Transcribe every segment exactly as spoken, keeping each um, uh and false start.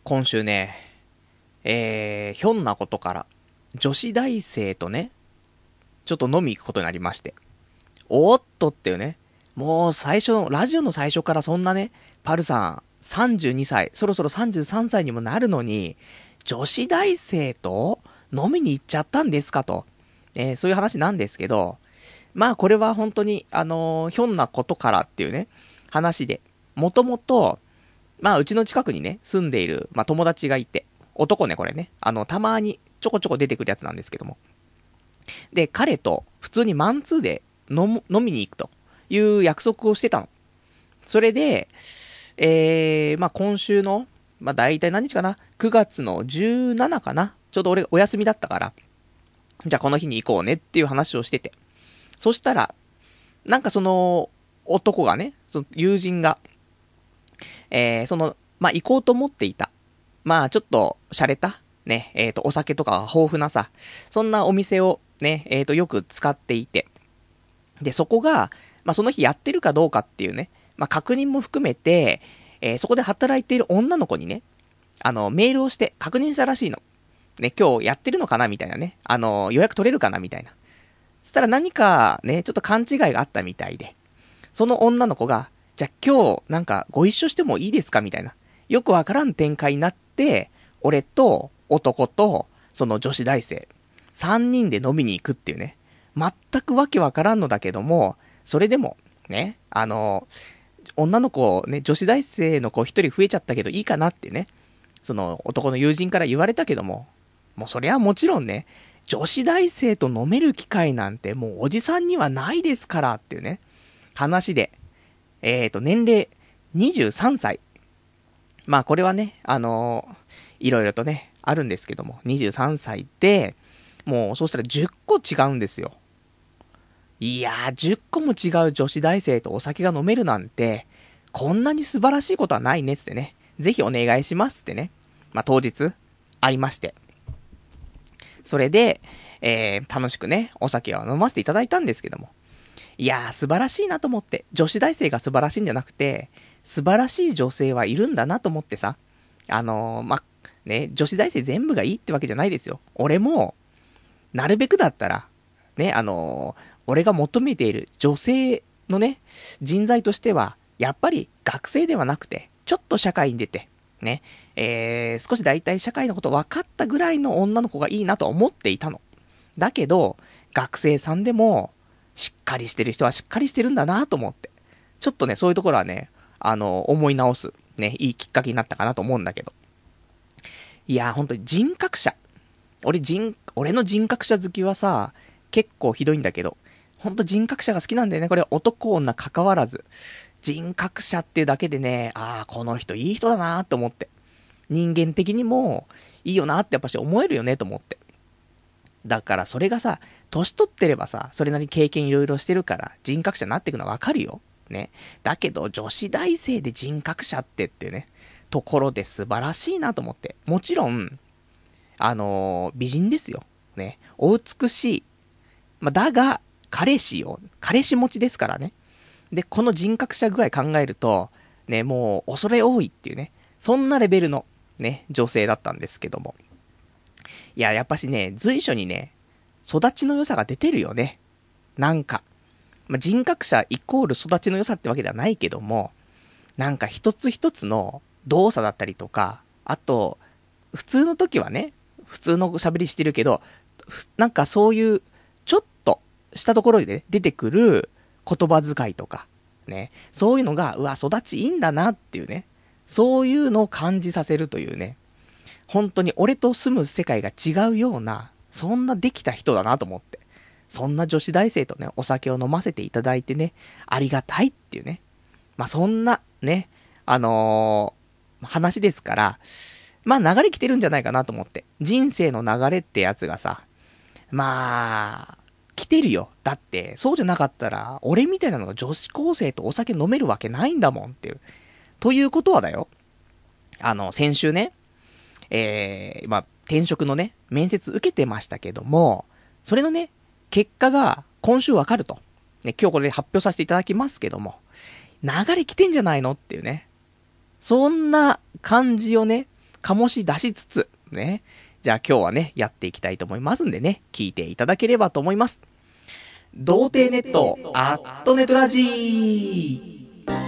今週ね、えー、ひょんなことから、女子大生とね、ちょっと飲み行くことになりまして。おーっとっていうね、もう最初の、ラジオの最初からそんなね、パルさん、さんじゅうにさい、そろそろさんじゅうさんさいにもなるのに、女子大生と飲みに行っちゃったんですかと。えー、そういう話なんですけど、まあこれは本当に、あのーひょんなことからっていうね、話で、もともと、まあうちの近くにね、住んでいる、まあ友達がいて、男ねこれね、あの、たまにちょこちょこ出てくるやつなんですけども。で、彼と普通にマンツーで飲む、飲みに行くという約束をしてたの。それで、えー、まあ今週の、まあ大体何日かな ?く 月のじゅうしちかな、ちょうど俺お休みだったから、じゃあこの日に行こうねっていう話をしてて。そしたら、なんかその、男がね、その友人が、えー、その、まあ、行こうと思っていた。まあ、ちょっと、洒落た、ね、えっ、と、お酒とか豊富なさ、そんなお店をね、えっ、と、よく使っていて。で、そこが、まあ、その日やってるかどうかっていうね、まあ、確認も含めて、えーそこで働いている女の子にね、あの、メールをして確認したらしいの。ね、今日やってるのかなみたいなね。あの、予約取れるかなみたいな。そしたら何かね、ちょっと勘違いがあったみたいで。その女の子が、じゃあ今日なんかご一緒してもいいですかみたいな。よくわからん展開になって、俺と男とその女子大生、さんにんで飲みに行くっていうね。全くわけわからんのだけども、それでも、ね、あの、女の子、ね、女子大生の子一人増えちゃったけどいいかなってね、その男の友人から言われたけども、もうそりゃもちろんね、女子大生と飲める機会なんてもうおじさんにはないですからっていうね、話で、えーと、年齢にじゅうさんさい。まあこれはね、あのー、いろいろとね、あるんですけども、にじゅうさんさいで、もうそうしたらじゅっこ違うんですよ。いやー、じゅっこも違う女子大生とお酒が飲めるなんて、こんなに素晴らしいことはないねっつってね、ぜひお願いしますってね、まあ当日、会いまして。それで、えー、楽しくね、お酒を飲ませていただいたんですけども。いやー、素晴らしいなと思って。女子大生が素晴らしいんじゃなくて、素晴らしい女性はいるんだなと思ってさ。あのー、ま、ね、女子大生全部がいいってわけじゃないですよ。俺も、なるべくだったら、ね、あのー、俺が求めている女性のね、人材としては、やっぱり学生ではなくて、ちょっと社会に出て、ね、えー、少し大体社会のこと分かったぐらいの女の子がいいなと思っていたの。だけど、学生さんでも、しっかりしてる人はしっかりしてるんだなと思って。ちょっとね、そういうところはね、あの、思い直す、ね、いいきっかけになったかなと思うんだけど。いやー、本当に人格者。俺人、俺の人格者好きはさ、結構ひどいんだけど、ほんと人格者が好きなんだよね。これ男女関わらず。人格者っていうだけでね、ああ、この人いい人だなーって思って。人間的にも、いいよなーってやっぱし思えるよねと思って。だからそれがさ、年取ってればさ、それなりに経験いろいろしてるから、人格者になっていくのはわかるよ。ね。だけど、女子大生で人格者ってっていうね、ところで素晴らしいなと思って。もちろん、あのー美人ですよ。ね。お美しい。まあ、だが、彼氏を、彼氏持ちですからね。で、この人格者具合考えると、ね、もう恐れ多いっていうね、そんなレベルの、ね、女性だったんですけども。いや、やっぱしね、随所にね、育ちの良さが出てるよね。なんか。まあ、人格者イコール育ちの良さってわけではないけども、なんか一つ一つの動作だったりとか、あと、普通の時はね、普通の喋りしてるけど、なんかそういう、ちょっとしたところで、ね、出てくる言葉遣いとか、ね、そういうのが、うわ、育ちいいんだなっていうね、そういうのを感じさせるというね、本当に俺と住む世界が違うような、そんなできた人だなと思って。そんな女子大生とね、お酒を飲ませていただいてね、ありがたいっていうね。まあ、そんな、ね、あのー、話ですから、まあ、流れ来てるんじゃないかなと思って。人生の流れってやつがさ、まあ、来てるよ。だって、そうじゃなかったら、俺みたいなのが女子高生とお酒飲めるわけないんだもんっていう。ということはだよ。あの、先週ね、えー、まあ、転職のね、面接受けてましたけども、それのね、結果が今週わかると。ね、今日これで発表させていただきますけども、流れ来てんじゃないのっていうね。そんな感じをね、 醸し出しつつ、ね。じゃあ今日はね、やっていきたいと思いますんでね、聞いていただければと思います。童貞ネット、アットネトラジー。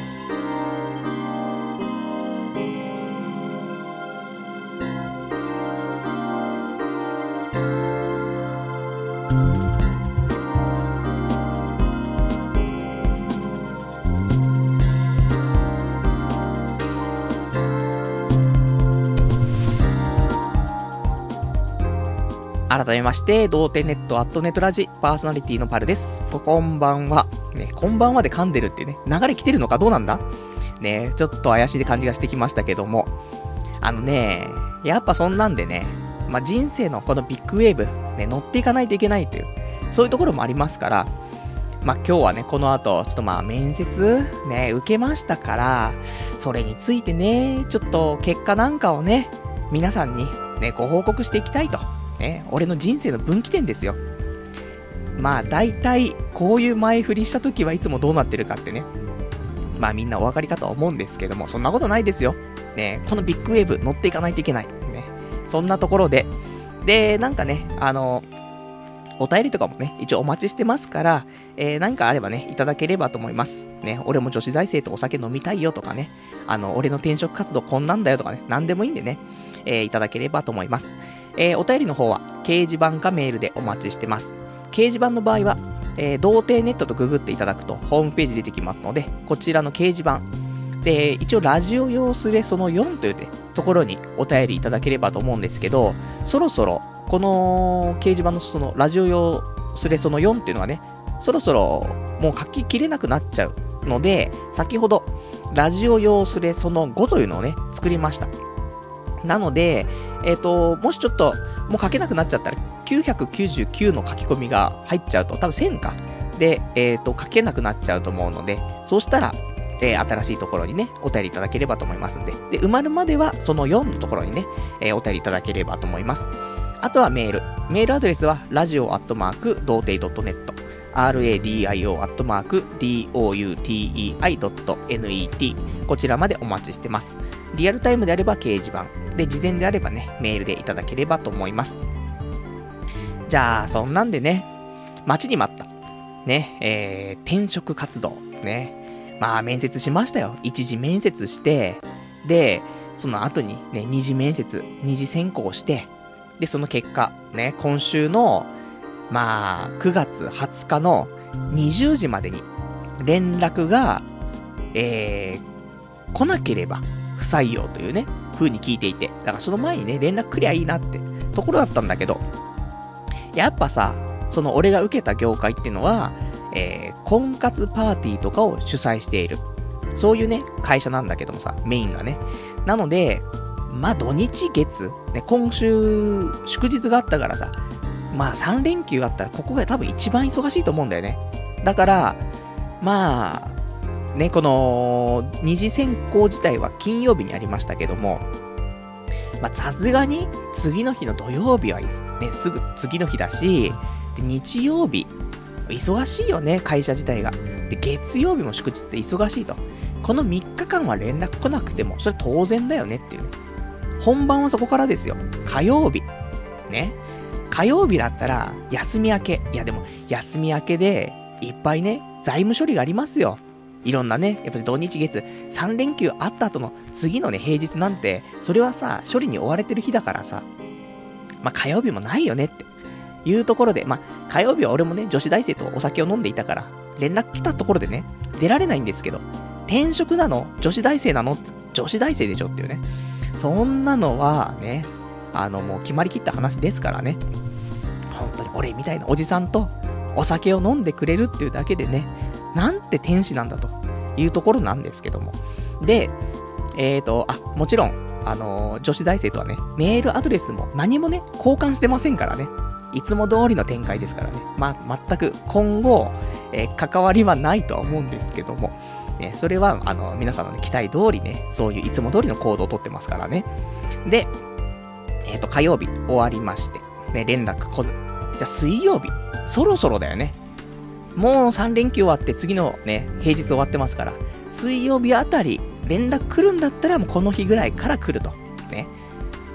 改めまして、童貞ネットアットネットラジパーソナリティのパルです。こんばんは。ね、こんばんはで噛んでるっていうね、流れ来てるのかどうなんだね、ちょっと怪しい感じがしてきましたけども。あのね、やっぱそんなんでね、まあ、人生のこのビッグウェーブ、ね、乗っていかないといけないという、そういうところもありますから、まあ、今日はね、この後、ちょっとまあ、面接、ね、受けましたから、それについてね、ちょっと結果なんかをね、皆さんにね、ご報告していきたいと。ね、俺の人生の分岐点ですよ。まあ大体こういう前振りした時はいつもどうなってるかってね、まあみんなお分かりかとは思うんですけども、そんなことないですよ。ね、このビッグウェーブ乗っていかないといけない。ね、そんなところで、でなんかね、あのお便りとかもね、一応お待ちしてますから、えー、何かあればね、いただければと思います。ね、俺も女子大生とお酒飲みたいよとかね、あの、俺の転職活動こんなんだよとかね、なんでもいいんでね、えー、いただければと思います。えー、お便りの方は、掲示板かメールでお待ちしてます。掲示板の場合は、えー、童貞ネットとググっていただくと、ホームページ出てきますので、こちらの掲示板、で、一応ラジオ用スレそのよんという、ね、ところにお便りいただければと思うんですけど、そろそろ、この掲示板のそのラジオ用スレそのよんっていうのがね、そろそろもう書ききれなくなっちゃうので、先ほどラジオ用スレそのごというのをね、作りました。なので、えっと、もしちょっともう書けなくなっちゃったらきゅうひゃくきゅうじゅうきゅうの書き込みが入っちゃうと、多分せんか。で、えっと、書けなくなっちゃうと思うので、そうしたら、えー、新しいところにね、お便りいただければと思いますんで、で、埋まるまではそのよんのところにね、えー、お便りいただければと思います。あとはメール。メールアドレスは、ラジオアットマーク、童貞 .net、radio アットマーク、doutei.net、こちらまでお待ちしてます。リアルタイムであれば掲示板。で、事前であればね、メールでいただければと思います。じゃあ、そんなんでね、待ちに待った。ね、えー、転職活動。ね。まあ、面接しましたよ。一次面接して、で、その後にね、二次面接、二次選考して、で、その結果、ね、今週の、まあ、くがつはつかのにじゅうじまでに連絡が、えー、来なければ不採用というね、風に聞いていて、だからその前にね、連絡くりゃいいなってところだったんだけど、やっぱさ、その俺が受けた業界っていうのは、えー、婚活パーティーとかを主催している。そういうね、会社なんだけどもさ、メインがね。なので、まあ土日月、ね、今週祝日があったからさ、まあさん連休あったらここが多分一番忙しいと思うんだよね。だから、まあ、ね、この二次選考自体は金曜日にありましたけども、まあさすがに次の日の土曜日は、ね、すぐ次の日だし、で日曜日、忙しいよね、会社自体が。で、月曜日も祝日って忙しいと。このみっかかんは連絡来なくても、それ当然だよねっていう。本番はそこからですよ。火曜日。ね。火曜日だったら、休み明け。いやでも、休み明けで、いっぱいね、財務処理がありますよ。いろんなね、やっぱり土日月、さん連休あった後の次のね、平日なんて、それはさ、処理に追われてる日だからさ、まあ火曜日もないよねっていうところで、まあ火曜日は俺もね、女子大生とお酒を飲んでいたから、連絡来たところでね、出られないんですけど、転職なの？女子大生なの？女子大生でしょっていうね。そんなのはね、あのもう決まりきった話ですからね。本当に俺みたいなおじさんとお酒を飲んでくれるっていうだけでね、なんて天使なんだというところなんですけども。で、えーと、あ、もちろん、あのー、女子大生とはね、メールアドレスも何もね、交換してませんからね。いつも通りの展開ですからね。まあ、全く今後、えー、関わりはないとは思うんですけども。ね、それは、あの、皆さんの、ね、期待通りね、そういういつも通りの行動をとってますからね。で、えっと、火曜日終わりまして、ね、連絡来ず。じゃあ水曜日、そろそろだよね。もうさん連休終わって次のね、平日終わってますから、水曜日あたり連絡来るんだったらもうこの日ぐらいから来ると。ね。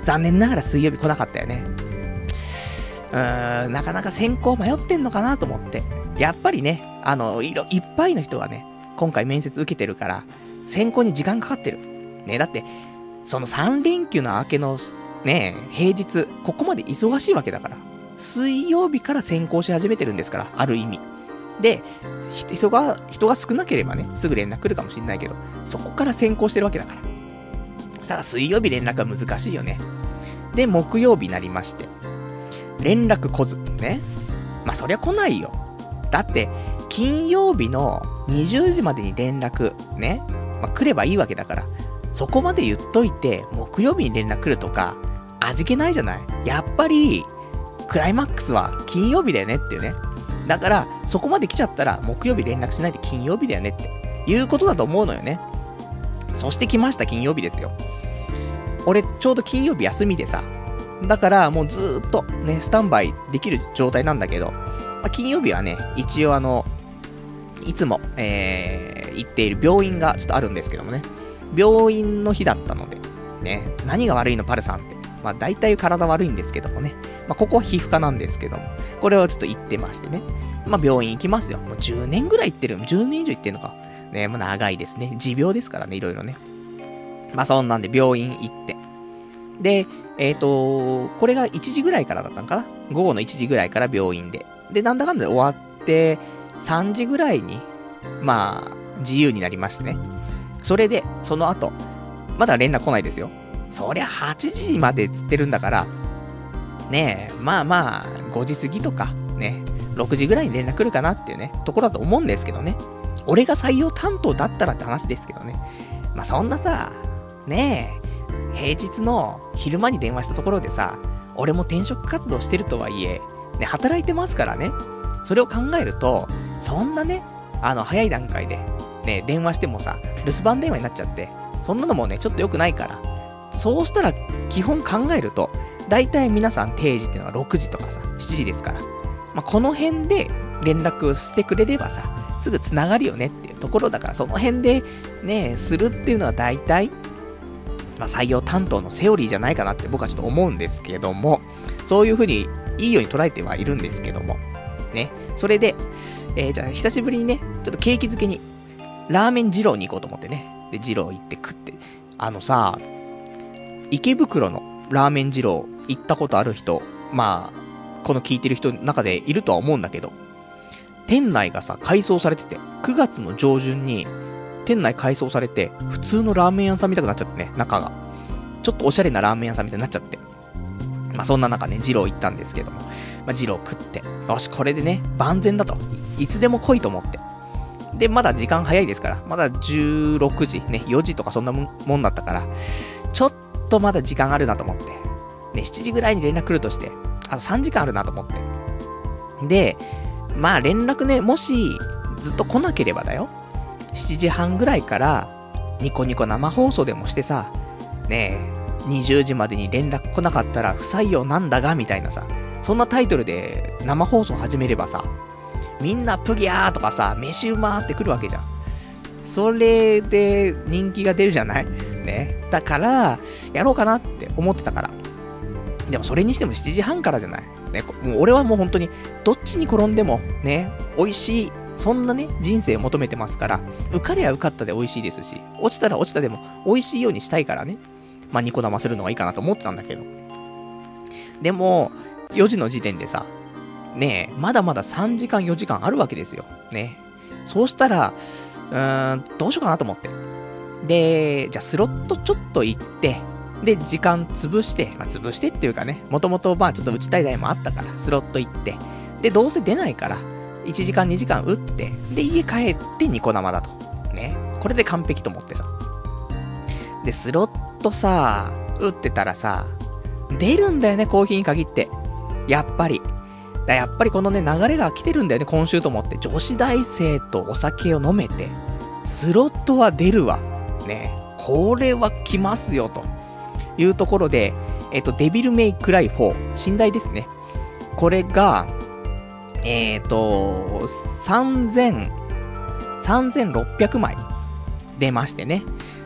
残念ながら水曜日来なかったよね。うーん、なかなか選考迷ってんのかなと思って。やっぱりね、あの、いろ、いっぱいの人がね、今回面接受けてるから、選考に時間かかってる。ね、だって、そのさん連休の明けの、ね、平日、ここまで忙しいわけだから。水曜日から選考し始めてるんですから、ある意味。で、人が、人が少なければね、すぐ連絡来るかもしれないけど、そこから選考してるわけだから。さあ、水曜日連絡は難しいよね。で、木曜日になりまして。連絡来ず。ね。まあ、そりゃ来ないよ。だって、金曜日のにじゅうじまでに連絡、ね。まあ、来ればいいわけだから。そこまで言っといて、木曜日に連絡来るとか、味気ないじゃない。やっぱり、クライマックスは金曜日だよねっていうね。だから、そこまで来ちゃったら、木曜日連絡しないで金曜日だよねっていうことだと思うのよね。そして来ました、金曜日ですよ。俺、ちょうど金曜日休みでさ。だから、もうずーっとね、スタンバイできる状態なんだけど、まあ、金曜日はね、一応あの、いつも、えー、行っている病院がちょっとあるんですけどもね。病院の日だったので、ね、何が悪いのパルさんって。まあ大体体悪いんですけどもね。まあここは皮膚科なんですけども。これをちょっと行ってましてね。まあ病院行きますよ。もうじゅうねんぐらい行ってる。じゅうねん以上行ってるのか。ね、もう長いですね。持病ですからね、いろいろね。まあそんなんで病院行って。で、えっと、これがいちじぐらいからだったのかな。午後のいちじぐらいから病院で。で、なんだかんだで終わって、さんじぐらいに、まあ、自由になりましてね。それで、その後、まだ連絡来ないですよ。そりゃはちじまでつってるんだから、ねえ、まあまあ、ごじ過ぎとか、ね、ろくじぐらいに連絡来るかなっていうね、ところだと思うんですけどね。俺が採用担当だったらって話ですけどね。まあそんなさ、ねえ、平日の昼間に電話したところでさ、俺も転職活動してるとはいえ、ね、働いてますからね。それを考えると、そんなね、あの、早い段階で、ね、電話してもさ、留守番電話になっちゃって、そんなのもね、ちょっと良くないから。そうしたら、基本考えると、だいたい皆さん定時っていうのはろくじとかさ、しちじですから。まあ、この辺で連絡してくれればさ、すぐ繋がるよねっていうところだから、その辺でね、するっていうのは大体、まあ、採用担当のセオリーじゃないかなって僕はちょっと思うんですけども、そういう風にいいように捉えてはいるんですけども、ね。それで、えー、じゃあ久しぶりにね、ちょっと景気づけに、ラーメン二郎に行こうと思ってね。で、二郎行って食って。あのさ、池袋のラーメン二郎行ったことある人、まあ、この聞いてる人の中でいるとは思うんだけど、店内がさ、改装されてて、くがつの上旬に、店内改装されて、普通のラーメン屋さんみたくなっちゃってね、中が。ちょっとおしゃれなラーメン屋さんみたいになっちゃって。まあそんな中ね、二郎行ったんですけども、まあ二郎食って、よし、これでね、万全だと。いつでも来いと思って。で、まだ時間早いですから、まだじゅうろくじ、ね、よじとかそんなもんだったから、ちょっとまだ時間あるなと思って。ね、しちじぐらいに連絡来るとして、あとさんじかんあるなと思って。で、まあ連絡ね、もし、ずっと来なければだよ。しちじはんぐらいから、ニコニコ生放送でもしてさ、ねえ、にじゅうじまでに連絡来なかったら不採用なんだが、みたいなさ、そんなタイトルで生放送始めればさ、みんなプギャーとかさ、飯うまーって来るわけじゃん。それで人気が出るじゃないね。だから、やろうかなって思ってたから。でもそれにしてもしちじはんからじゃないね。もう俺はもう本当に、どっちに転んでも、ね、美味しい、そんなね、人生を求めてますから、受かりゃ受かったで美味しいですし、落ちたら落ちたでも美味しいようにしたいからね。まあ、ニコ生するのがいいかなと思ってたんだけど。でも、よじの時点でさ、ねえ、まだまださんじかんよじかんあるわけですよ。ね。そうしたら、うーん、どうしようかなと思って。で、じゃあスロットちょっと行って、で、時間潰して、まあ、潰してっていうかね、もともとまあちょっと打ちたい台もあったから、スロット行って、で、どうせ出ないから、いちじかんにじかん打って、で、家帰ってニコ生だと。ね。これで完璧と思ってさ。で、スロットさ、打ってたらさ、出るんだよね、コーヒーに限って。やっぱり。だやっぱりこのね、流れが来てるんだよね、今週と思って。女子大生とお酒を飲めて、スロットは出るわ。ね。これは来ますよ、というところで、えっと、デビルメイクライフォー、寝台ですね。これが、えっと、さんぜん、さんぜんろっぴゃくまい出ましてね。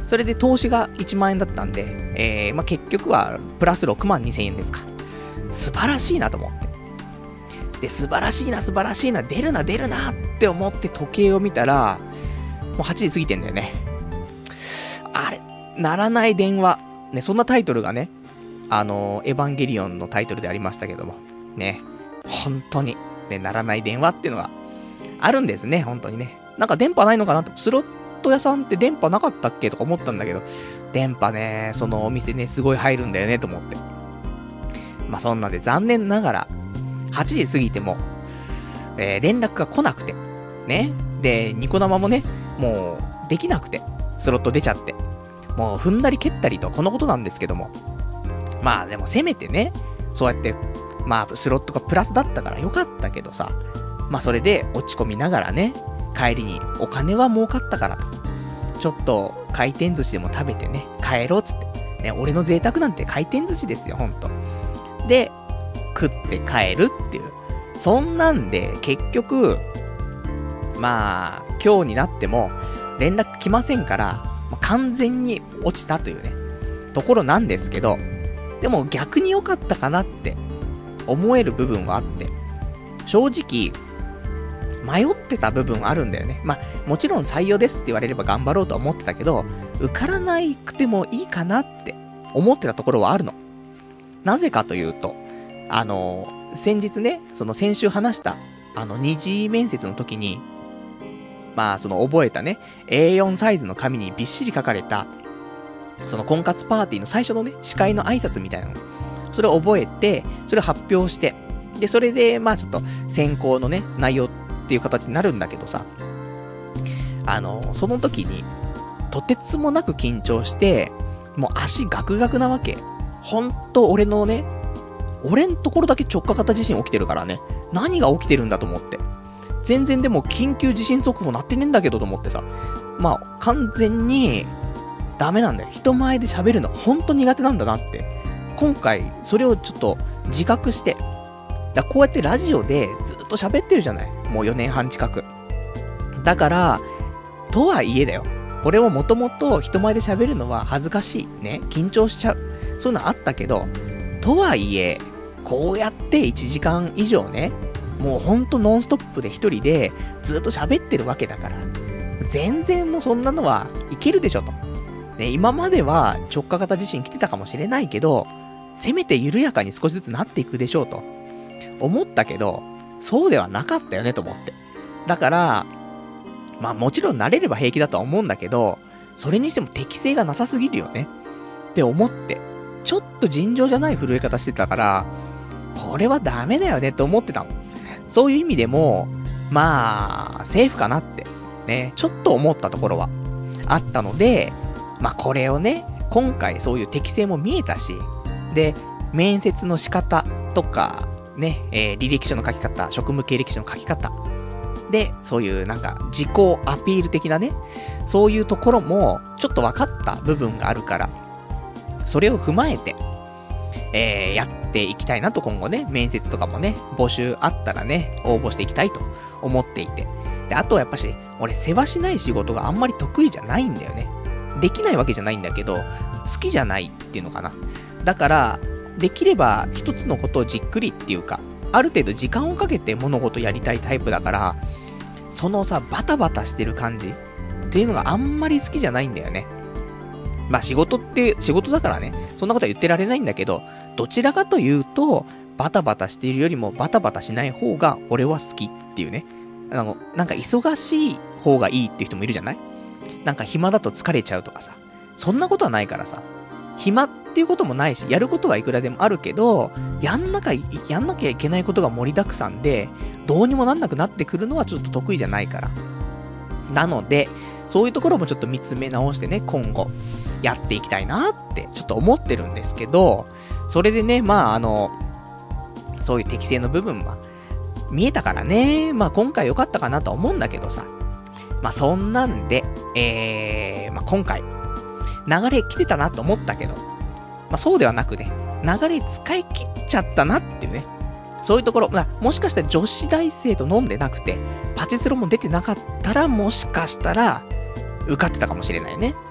それで投資がいちまんえんだったんで、えー、まあ、結局はプラスろくまんにせんえんですか。素晴らしいなと思って。で、素晴らしいな、素晴らしいな、出るな、出るなって思って時計を見たら、もうはちじ過ぎてんだよね。あれ、鳴らない電話。ね、そんなタイトルがね、あのー、エヴァンゲリオンのタイトルでありましたけども、ね、本当に、ね、鳴らない電話っていうのがあるんですね、本当にね。なんか電波ないのかなと、スロット屋さんって電波なかったっけとか思ったんだけど、電波ね、そのお店ね、すごい入るんだよね、と思って。まあ、そんなんで残念ながら、はちじ過ぎても、えー、連絡が来なくて、ね。で、ニコ生もね、もう、できなくて、スロット出ちゃって。もう、踏んだり蹴ったりと、このことなんですけども。まあ、でも、せめてね、そうやって、まあ、スロットがプラスだったからよかったけどさ、まあ、それで落ち込みながらね、帰りに、お金は儲かったからと。ちょっと、回転寿司でも食べてね、帰ろうっつって。ね、俺の贅沢なんて回転寿司ですよ、ほんと。で、食って帰るっていう。そんなんで、結局、まあ、今日になっても、連絡来ませんから、まあ、完全に落ちたというね、ところなんですけど、でも逆に良かったかなって思える部分はあって、正直、迷ってた部分はあるんだよね。まあ、もちろん採用ですって言われれば頑張ろうとは思ってたけど、受からなくてもいいかなって思ってたところはあるの。なぜかというと、あの、先日ね、その先週話した、あの、二次面接の時に、まあ、その覚えたね、エーよん サイズの紙にびっしり書かれた、その婚活パーティーの最初のね、司会の挨拶みたいなの。それを覚えて、それを発表して、で、それで、まあちょっと、選考のね、内容っていう形になるんだけどさ、あの、その時に、とてつもなく緊張して、もう足ガクガクなわけ。ほんと、俺のね、俺んところだけ直下型地震起きてるからね、何が起きてるんだと思って。全然でも緊急地震速報なってねえんだけどと思ってさ、まあ完全にダメなんだよ。人前で喋るのほんと苦手なんだなって。今回それをちょっと自覚して、だこうやってラジオでずっと喋ってるじゃない。もうよねんはん近く。だからとはいえだよ。俺ももともと人前で喋るのは恥ずかしいね、緊張しちゃう。そういうのあったけど、とはいえこうやっていちじかん以上ね、もうほんとノンストップで一人でずっと喋ってるわけだから、全然もうそんなのはいけるでしょと。ね、今までは直下型地震来てたかもしれないけど、せめて緩やかに少しずつなっていくでしょうと思ったけど、そうではなかったよねと思って。だから、まあもちろん慣れれば平気だとは思うんだけど、それにしても適性がなさすぎるよねって思って、ちょっと尋常じゃない震え方してたから、これはダメだよねって思ってたの。そういう意味でも、まあ、セーフかなって、ね、ちょっと思ったところはあったので、まあこれをね、今回そういう適性も見えたし、で、面接の仕方とか、ね、えー、履歴書の書き方、職務経歴書の書き方、で、そういうなんか自己アピール的なね、そういうところもちょっと分かった部分があるから、それを踏まえて、えー、やっていきたいなと今後ね、面接とかもね、募集あったらね、応募していきたいと思っていて。で、あとはやっぱし、俺世話しない仕事があんまり得意じゃないんだよね。できないわけじゃないんだけど、好きじゃないっていうのかな。だから、できれば一つのことをじっくりっていうか、ある程度時間をかけて物事やりたいタイプだから、そのさ、バタバタしてる感じっていうのがあんまり好きじゃないんだよね。まあ仕事って仕事だからね、そんなことは言ってられないんだけど、どちらかというと、バタバタしているよりもバタバタしない方が俺は好きっていうね。あの、なんか忙しい方がいいっていう人もいるじゃない？なんか暇だと疲れちゃうとかさ。そんなことはないからさ。暇っていうこともないし、やることはいくらでもあるけど、やんなか、やんなきゃいけないことが盛りだくさんで、どうにもなんなくなってくるのはちょっと得意じゃないから。なので、そういうところもちょっと見つめ直してね、今後、やっていきたいなって、ちょっと思ってるんですけど、それでね、まああの、そういう適性の部分は、見えたからね、まあ今回良かったかなと思うんだけどさ。まあそんなんで、えー、まあ今回、流れ来てたなと思ったけど、まあそうではなくね、流れ使い切っちゃったなっていうね。そういうところ、まあ、もしかしたら女子大生と飲んでなくて、パチスロも出てなかったら、もしかしたら、受かってたかもしれないね。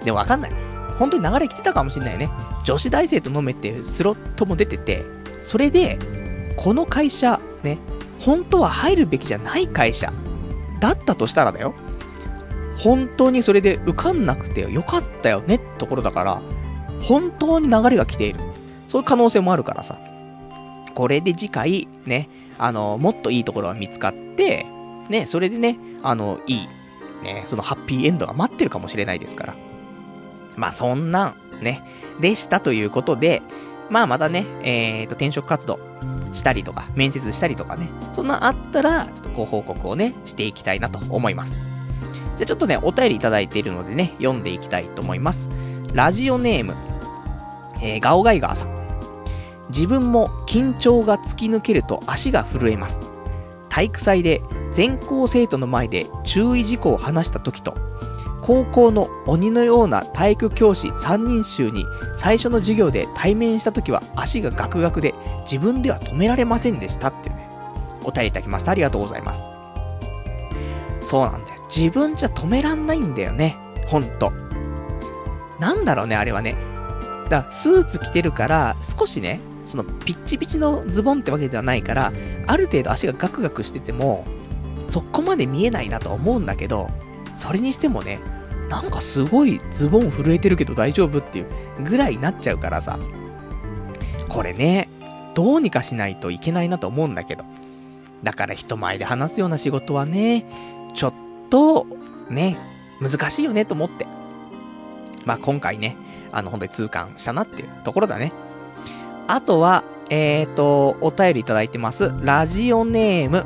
でもわかんない。本当に流れ来てたかもしんないよね。女子大生と飲めってスロットも出てて、それで、この会社、ね、本当は入るべきじゃない会社、だったとしたらだよ。本当にそれで受かんなくてよかったよねってところだから、本当に流れが来ている。そういう可能性もあるからさ。これで次回、ね、あの、もっといいところが見つかって、ね、それでね、あの、いい、ね、そのハッピーエンドが待ってるかもしれないですから。まあ、そんなん、ね、でしたということで、まあ、またね、えーと、転職活動したりとか、面接したりとかね、そんなあったら、ちょっとご報告をね、していきたいなと思います。じゃあちょっとね、お便りいただいているのでね、読んでいきたいと思います。ラジオネーム、えー、ガオガイガーさん。自分も緊張が突き抜けると足が震えます。体育祭で全校生徒の前で注意事項を話した時と、高校の鬼のような体育教師さんにん衆に最初の授業で対面した時は足がガクガクで自分では止められませんでしたっていうね、お便りいただきました。ありがとうございます。そうなんだよ。自分じゃ止めらんないんだよね。ほんと。なんだろうね、あれはね。だからスーツ着てるから少しね、そのピッチピチのズボンってわけではないから、ある程度足がガクガクしててもそこまで見えないなと思うんだけど、それにしてもね、なんかすごいズボン震えてるけど大丈夫っていうぐらいになっちゃうからさ、これね、どうにかしないといけないなと思うんだけど、だから人前で話すような仕事はね、ちょっとね、難しいよねと思って、まあ今回ね、あの本当に痛感したなっていうところだね。あとは、えーと、お便りいただいてます。ラジオネーム。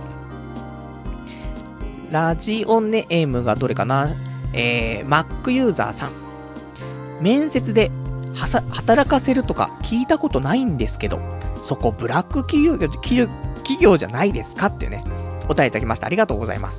ラジオネームがどれかな？えー、Mac ユーザーさん。面接で、はさ、働かせるとか聞いたことないんですけど、そこブラック企業、企業、企業じゃないですかっていうね、お便りいただきました。ありがとうございます。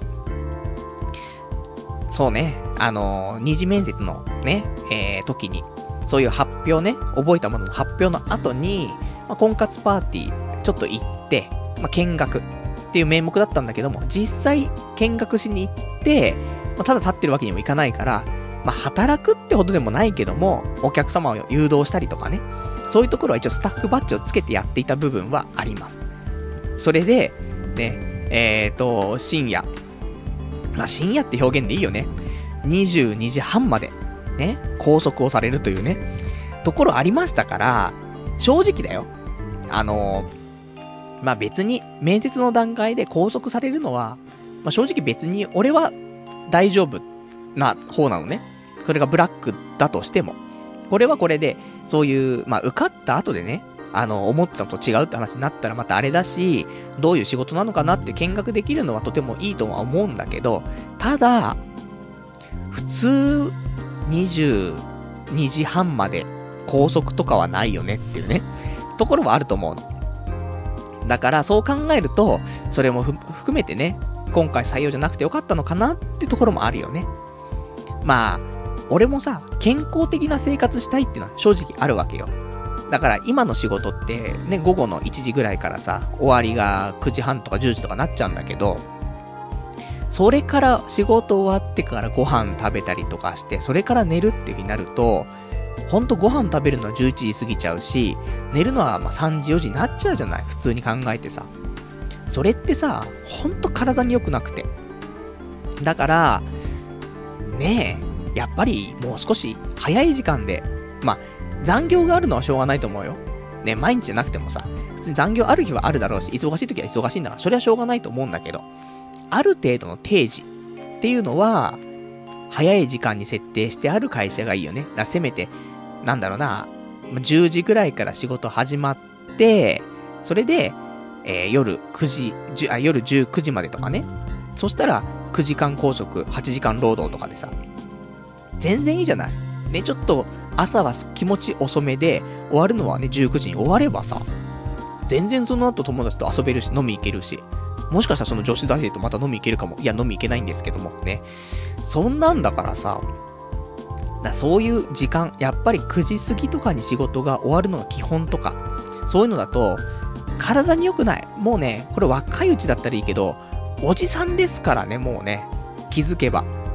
そうね、あのー、二次面接のね、えー、時に、そういう発表ね、覚えたものの発表の後に、まあ、婚活パーティーちょっと行って、まあ、見学っていう名目だったんだけども、実際見学しに行って、まあ、ただ立ってるわけにもいかないから、まあ、働くってほどでもないけども、お客様を誘導したりとかね、そういうところは一応スタッフバッジをつけてやっていた部分はあります。それで、ね、えーと、深夜、まあ、深夜って表現でいいよね。にじゅうにじはんまで、ね、拘束をされるというね、ところありましたから、正直だよ。あのー、まあ、別に面接の段階で拘束されるのは、まあ、正直別に俺は大丈夫な方なのね。これがブラックだとしても。これはこれで、そういう、まあ、受かった後でね、あの、思ってたのと違うって話になったらまたあれだし、どういう仕事なのかなって見学できるのはとてもいいとは思うんだけど、ただ、普通、にじゅうにじはんまで拘束とかはないよねっていうね、ところはあると思うの。だからそう考えると、それも含めてね、今回採用じゃなくてよかったのかなってところもあるよね。まあ、俺もさ、健康的な生活したいっていうのは正直あるわけよ。だから今の仕事ってね、午後のいちじぐらいからさ、終わりがくじはんとかじゅうじとかなっちゃうんだけど、それから仕事終わってからご飯食べたりとかして、それから寝るっていう風になると、ほんとご飯食べるのはじゅういちじ過ぎちゃうし、寝るのはまあさんじよじになっちゃうじゃない、普通に考えてさ。それってさ、ほんと体に良くなくて。だから、ねえ、やっぱりもう少し早い時間で、まあ、残業があるのはしょうがないと思うよ。ね、毎日じゃなくてもさ、普通に残業ある日はあるだろうし、忙しい時は忙しいんだから、それはしょうがないと思うんだけど、ある程度の定時っていうのは、早い時間に設定してある会社がいいよね。だからせめて、なんだろうな、じゅうじぐらいから仕事始まって、それで、えー、夜くじ、あ、夜じゅうくじまでとかね。そしたら、くじかん拘束、はちじかん労働とかでさ、全然いいじゃない。ね、ちょっと、朝は気持ち遅めで、終わるのはね、じゅうくじに終わればさ、全然その後友達と遊べるし、飲み行けるし、もしかしたらその女子大生とまた飲み行けるかも。いや、飲み行けないんですけども、ね。そんなんだからさ、だそういう時間、やっぱりくじ過ぎとかに仕事が終わるのが基本とか、そういうのだと、体に良くない。もうね、これ若いうちだったらいいけど、おじさんですからね、もうね、気づけば。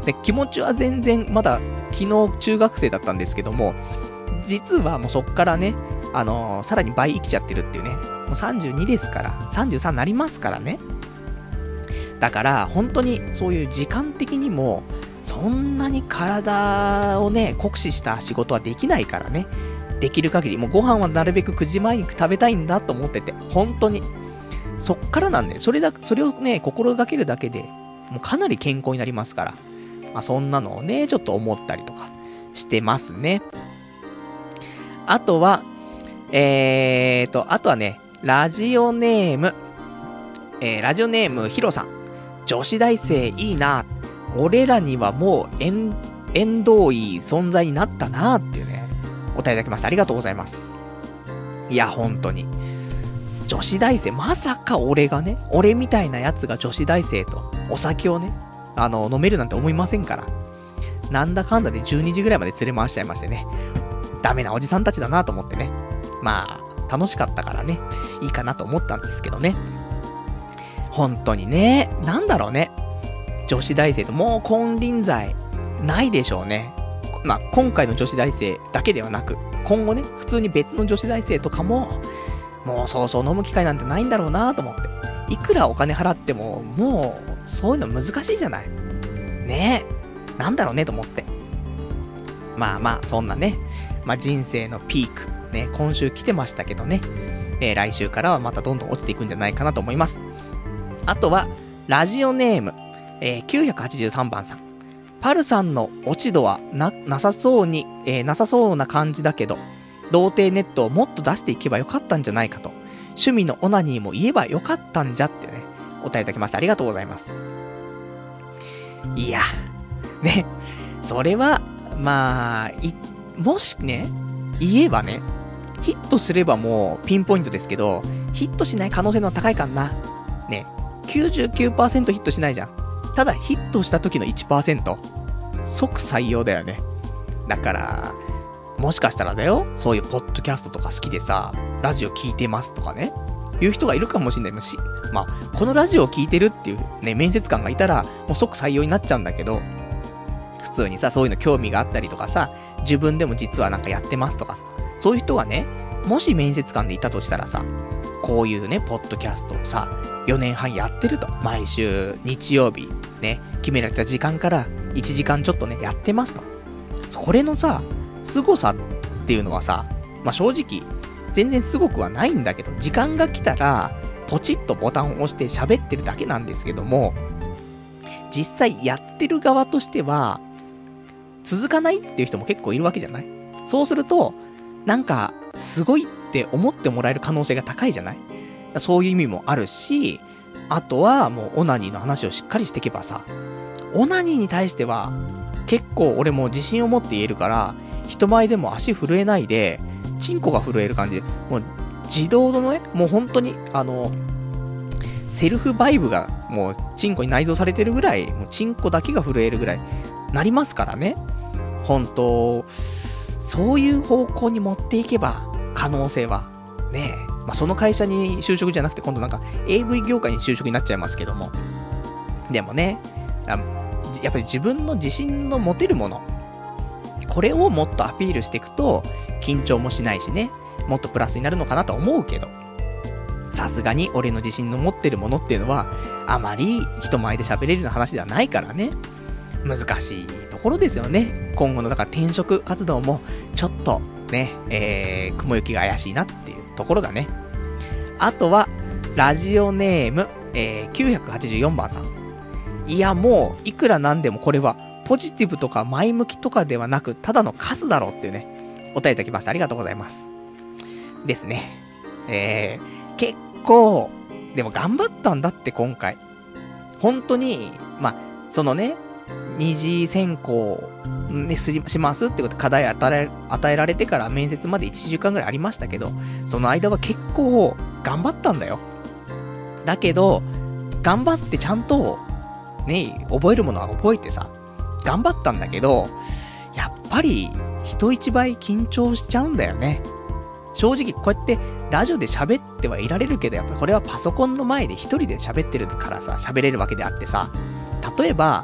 で、気持ちは全然、まだ昨日中学生だったんですけども、実はもうそっからね、あのー、さらに倍生きちゃってるっていうね、もうさんじゅうにですから、さんじゅうさんになりますからね。だから、本当にそういう時間的にも、そんなに体をね、酷使した仕事はできないからね。できる限り、もうご飯はなるべくくじまえに食べたいんだと思ってて、本当に。そっからなんで、それだ、それをね、心がけるだけで、もうかなり健康になりますから。まあ、そんなのをね、ちょっと思ったりとかしてますね。あとは、えーと、あとはね、ラジオネーム、えー、ラジオネーム、ヒロさん。女子大生いいな。俺らにはもう縁、縁遠い存在になったなっていうね、お答えいただきました。ありがとうございます。いや、本当に。女子大生、まさか俺がね、俺みたいなやつが女子大生とお酒をね、あの、飲めるなんて思いませんから。なんだかんだでじゅうにじぐらいまで連れ回しちゃいましてね。ダメなおじさんたちだなと思ってね。まあ、楽しかったからね、いいかなと思ったんですけどね。本当にね、なんだろうね。女子大生ともう金輪際ないでしょうね。まあ、今回の女子大生だけではなく、今後ね、普通に別の女子大生とかも、もうそうそう飲む機会なんてないんだろうなと思って。いくらお金払っても、もう、そういうの難しいじゃない。ねえ。なんだろうねと思って。まあまあ、そんなね、まあ人生のピーク、ね、今週来てましたけどね、えー、来週からはまたどんどん落ちていくんじゃないかなと思います。あとは、ラジオネーム、えー、きゅうひゃくはちじゅうさんばんさん。パルさんの落ち度はな、なさそうに、えー、なさそうな感じだけど、童貞ネットをもっと出していけばよかったんじゃないかと。趣味のオナニーも言えばよかったんじゃってね、お答えいただきました。ありがとうございます。いや、ね、それは、まあ、い、もしね、言えばね、ヒットすればもうピンポイントですけど、ヒットしない可能性の高いかな。ね、きゅうじゅうきゅうパーセント ヒットしないじゃん。ただヒットした時の いちパーセント、即採用だよね。だから、もしかしたらだよ、そういうポッドキャストとか好きでさ、ラジオ聞いてますとかね、いう人がいるかもしれないし、まあ、このラジオを聞いてるっていうね、面接官がいたら、もう即採用になっちゃうんだけど、普通にさ、そういうの興味があったりとかさ、自分でも実はなんかやってますとかさ、そういう人がね、もし面接官でいたとしたらさ、こういうね、ポッドキャストをさ、よねんはんやってると。毎週日曜日、ね、決められた時間からいちじかんちょっとね、やってますと。これのさ、凄さっていうのはさ、まあ、正直、全然すごくはないんだけど、時間が来たら、ポチッとボタンを押して喋ってるだけなんですけども、実際やってる側としては、続かないっていう人も結構いるわけじゃない？そうすると、なんか、すごいって思ってもらえる可能性が高いじゃない？そういう意味もあるし、あとはもうオナニーの話をしっかりしていけばさ、オナニーに対しては、結構俺も自信を持って言えるから、人前でも足震えないで、チンコが震える感じで、もう自動のね、もう本当に、あの、セルフバイブがもうチンコに内蔵されてるぐらい、もうチンコだけが震えるぐらいなりますからね。本当、そういう方向に持っていけば、可能性は、ねえ、まあ、その会社に就職じゃなくて、今度なんか エーブイ 業界に就職になっちゃいますけども。でもね、やっぱり自分の自信の持てるもの、これをもっとアピールしていくと、緊張もしないしね、もっとプラスになるのかなと思うけど、さすがに俺の自信の持ってるものっていうのは、あまり人前で喋れるような話ではないからね。難しいところですよね。今後のだから転職活動も、ちょっとね、えー、雲行きが怪しいなっていうところだね。あとは、ラジオネーム、えー、きゅうひゃくはちじゅうよんばんさん。いやもう、いくらなんでもこれは、ポジティブとか前向きとかではなく、ただの数だろうっていうね、お答えいただきました。ありがとうございます。ですね。えー、結構、でも頑張ったんだって今回。本当に、まあ、そのね、二次選考、ね、しますってことで課題与え、与えられてから面接までいちじかんぐらいありましたけど、その間は結構頑張ったんだよ。だけど、頑張ってちゃんと、ね、覚えるものは覚えてさ、頑張ったんだけど、やっぱり人一倍緊張しちゃうんだよね。正直こうやってラジオで喋ってはいられるけど、やっぱりこれはパソコンの前で一人で喋ってるからさ、喋れるわけであってさ、例えば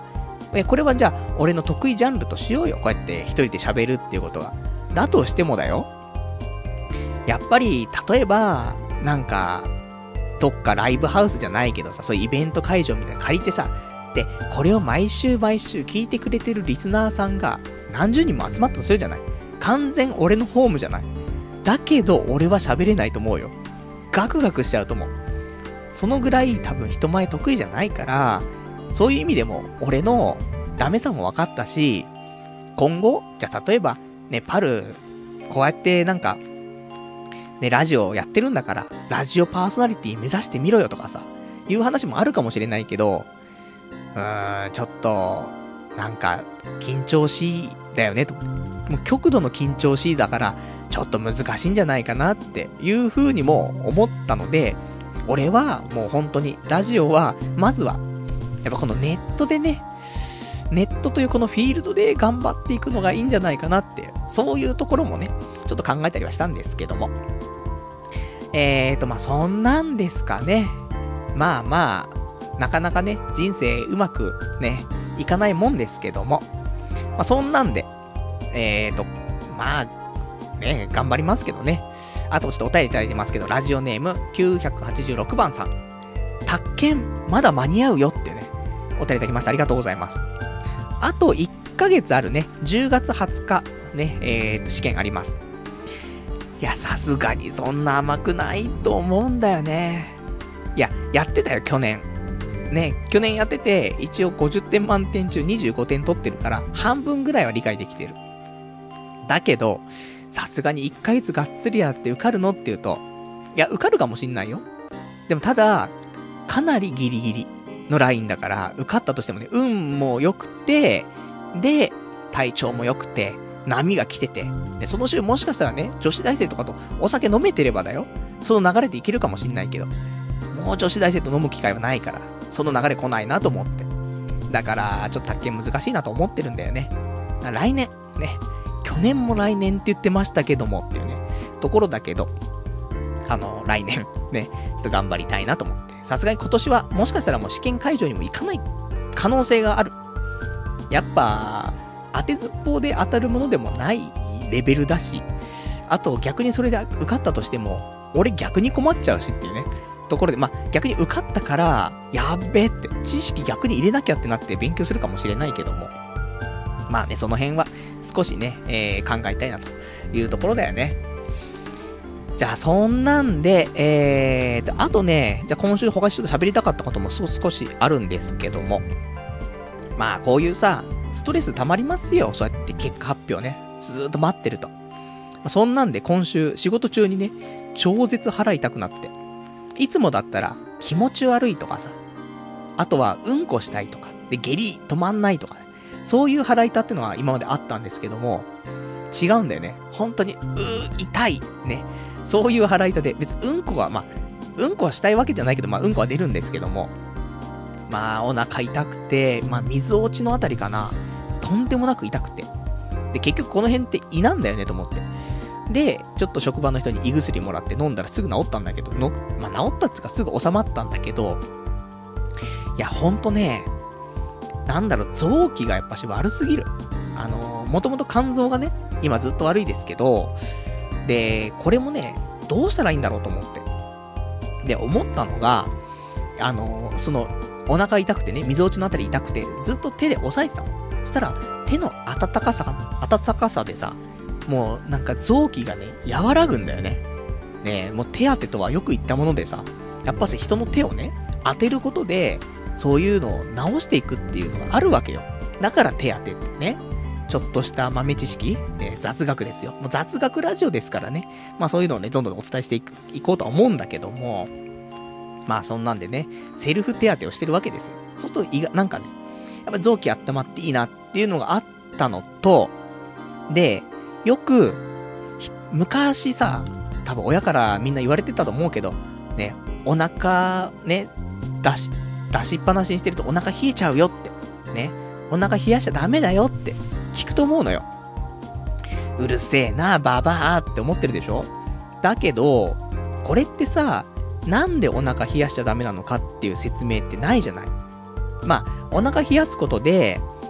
え、これはじゃあ、俺の得意ジャンルとしようよ。こうやって一人で喋るっていうことは。だとしてもだよ。やっぱり、例えば、なんか、どっかライブハウスじゃないけどさ、そういうイベント会場みたいなの借りてさ、で、これを毎週毎週聞いてくれてるリスナーさんが何十人も集まったとするじゃない。完全俺のホームじゃない。だけど、俺は喋れないと思うよ。ガクガクしちゃうと思う。そのぐらい多分人前得意じゃないから、そういう意味でも俺のダメさも分かったし、今後、じゃあ例えば、ね、パル、こうやってなんか、ね、ラジオやってるんだから、ラジオパーソナリティ目指してみろよとかさ、いう話もあるかもしれないけど、うーん、ちょっと、なんか、緊張しいだよね、と。もう極度の緊張しいだから、ちょっと難しいんじゃないかなっていう風にも思ったので、俺はもう本当に、ラジオは、まずは、やっぱこのネットでね、ネットというこのフィールドで頑張っていくのがいいんじゃないかなって、そういうところもね、ちょっと考えたりはしたんですけども。えーと、まあ、そんなんですかね。まあまあ、なかなかね、人生うまくね、いかないもんですけども。まあ、そんなんで、えーと、まあ、ね、頑張りますけどね。あとちょっとお便りいただいてますけど、ラジオネームきゅうひゃくはちじゅうろくばんさん。宅建、まだ間に合うよってね、お便りいただきました。ありがとうございます。あといっかげつあるね、じゅうがつはつか、ね、えーと、試験あります。いや、さすがにそんな甘くないと思うんだよね。いや、やってたよ、去年。ね、去年やってて、一応ごじゅってん満点中にじゅうごてん取ってるから、半分ぐらいは理解できてる。だけど、さすがにいっかげつがっつりやって受かるのっていうと、いや、受かるかもしんないよ。でもただ、かなりギリギリのラインだから、受かったとしてもね、運も良くて、で、体調も良くて、波が来てて、で、その週もしかしたらね、女子大生とかとお酒飲めてればだよ、その流れでいけるかもしんないけど、もう女子大生と飲む機会はないから、その流れ来ないなと思って。だから、ちょっと卓球難しいなと思ってるんだよね。来年、ね、去年も来年って言ってましたけどもっていうね、ところだけど、あの、来年、ね、ちょっと頑張りたいなと思って。さすがに今年は、もしかしたらもう試験会場にも行かない可能性がある。やっぱ、当てずっぽうで当たるものでもないレベルだし、あと逆にそれで受かったとしても、俺逆に困っちゃうしっていうね、ところで、まあ、逆に受かったから、やっべえって、知識逆に入れなきゃってなって勉強するかもしれないけども、まあね、その辺は少しね、えー、考えたいなというところだよね。じゃあ、そんなんで、えーと、あとね、じゃあ今週他にちょっと喋りたかったことも少しあるんですけども、まあ、こういうさ、ストレス溜まりますよ。そうやって結果発表ね。ずーっと待ってると。そんなんで今週仕事中にね、超絶腹痛くなって。いつもだったら気持ち悪いとかさ。あとはうんこしたいとか。で、下痢止まんないとかね。そういう腹痛ってのは今まであったんですけども、違うんだよね。本当に、うー、痛い。ね。そういう腹痛で、別にうんこは、まあ、うんこはしたいわけじゃないけど、まあ、うんこは出るんですけども、まあ、お腹痛くて、まあ、水落ちのあたりかな。とんでもなく痛くて。で、結局この辺って胃なんだよねと思って。で、ちょっと職場の人に胃薬もらって飲んだらすぐ治ったんだけど、の、まあ、治ったっていうかすぐ収まったんだけど、いや、ほんとね、なんだろう、臓器がやっぱし悪すぎる。あのー、もともと肝臓がね、今ずっと悪いですけど、で、これもね、どうしたらいいんだろうと思って。で、思ったのが、あのー、その、お腹痛くてね、水落ちのあたり痛くて、ずっと手で押さえてたの。そしたら、手の温かさが、温かさでさ、もうなんか臓器がね、和らぐんだよね。ねえ、もう手当てとはよく言ったものでさ、やっぱし人の手をね、当てることで、そういうのを直していくっていうのがあるわけよ。だから手当てってね、ちょっとした豆知識、ね、雑学ですよ。もう雑学ラジオですからね。まあそういうのをね、どんどんお伝えしていく、いこうとは思うんだけども、まあそんなんでね、セルフ手当てをしてるわけですよ。そうすると胃が、なんかね、やっぱ臓器温まっていいなっていうのがあったのと、で、よく、昔さ、多分親からみんな言われてたと思うけど、ね、お腹、ね、出し、出しっぱなしにしてるとお腹冷えちゃうよって、ね、お腹冷やしちゃダメだよって聞くと思うのよ。うるせえな、ババアって思ってるでしょ？だけど、これってさ、なんでお腹冷やしちゃダメなのかっていう説明ってないじゃない。まあ、お腹冷やすことで、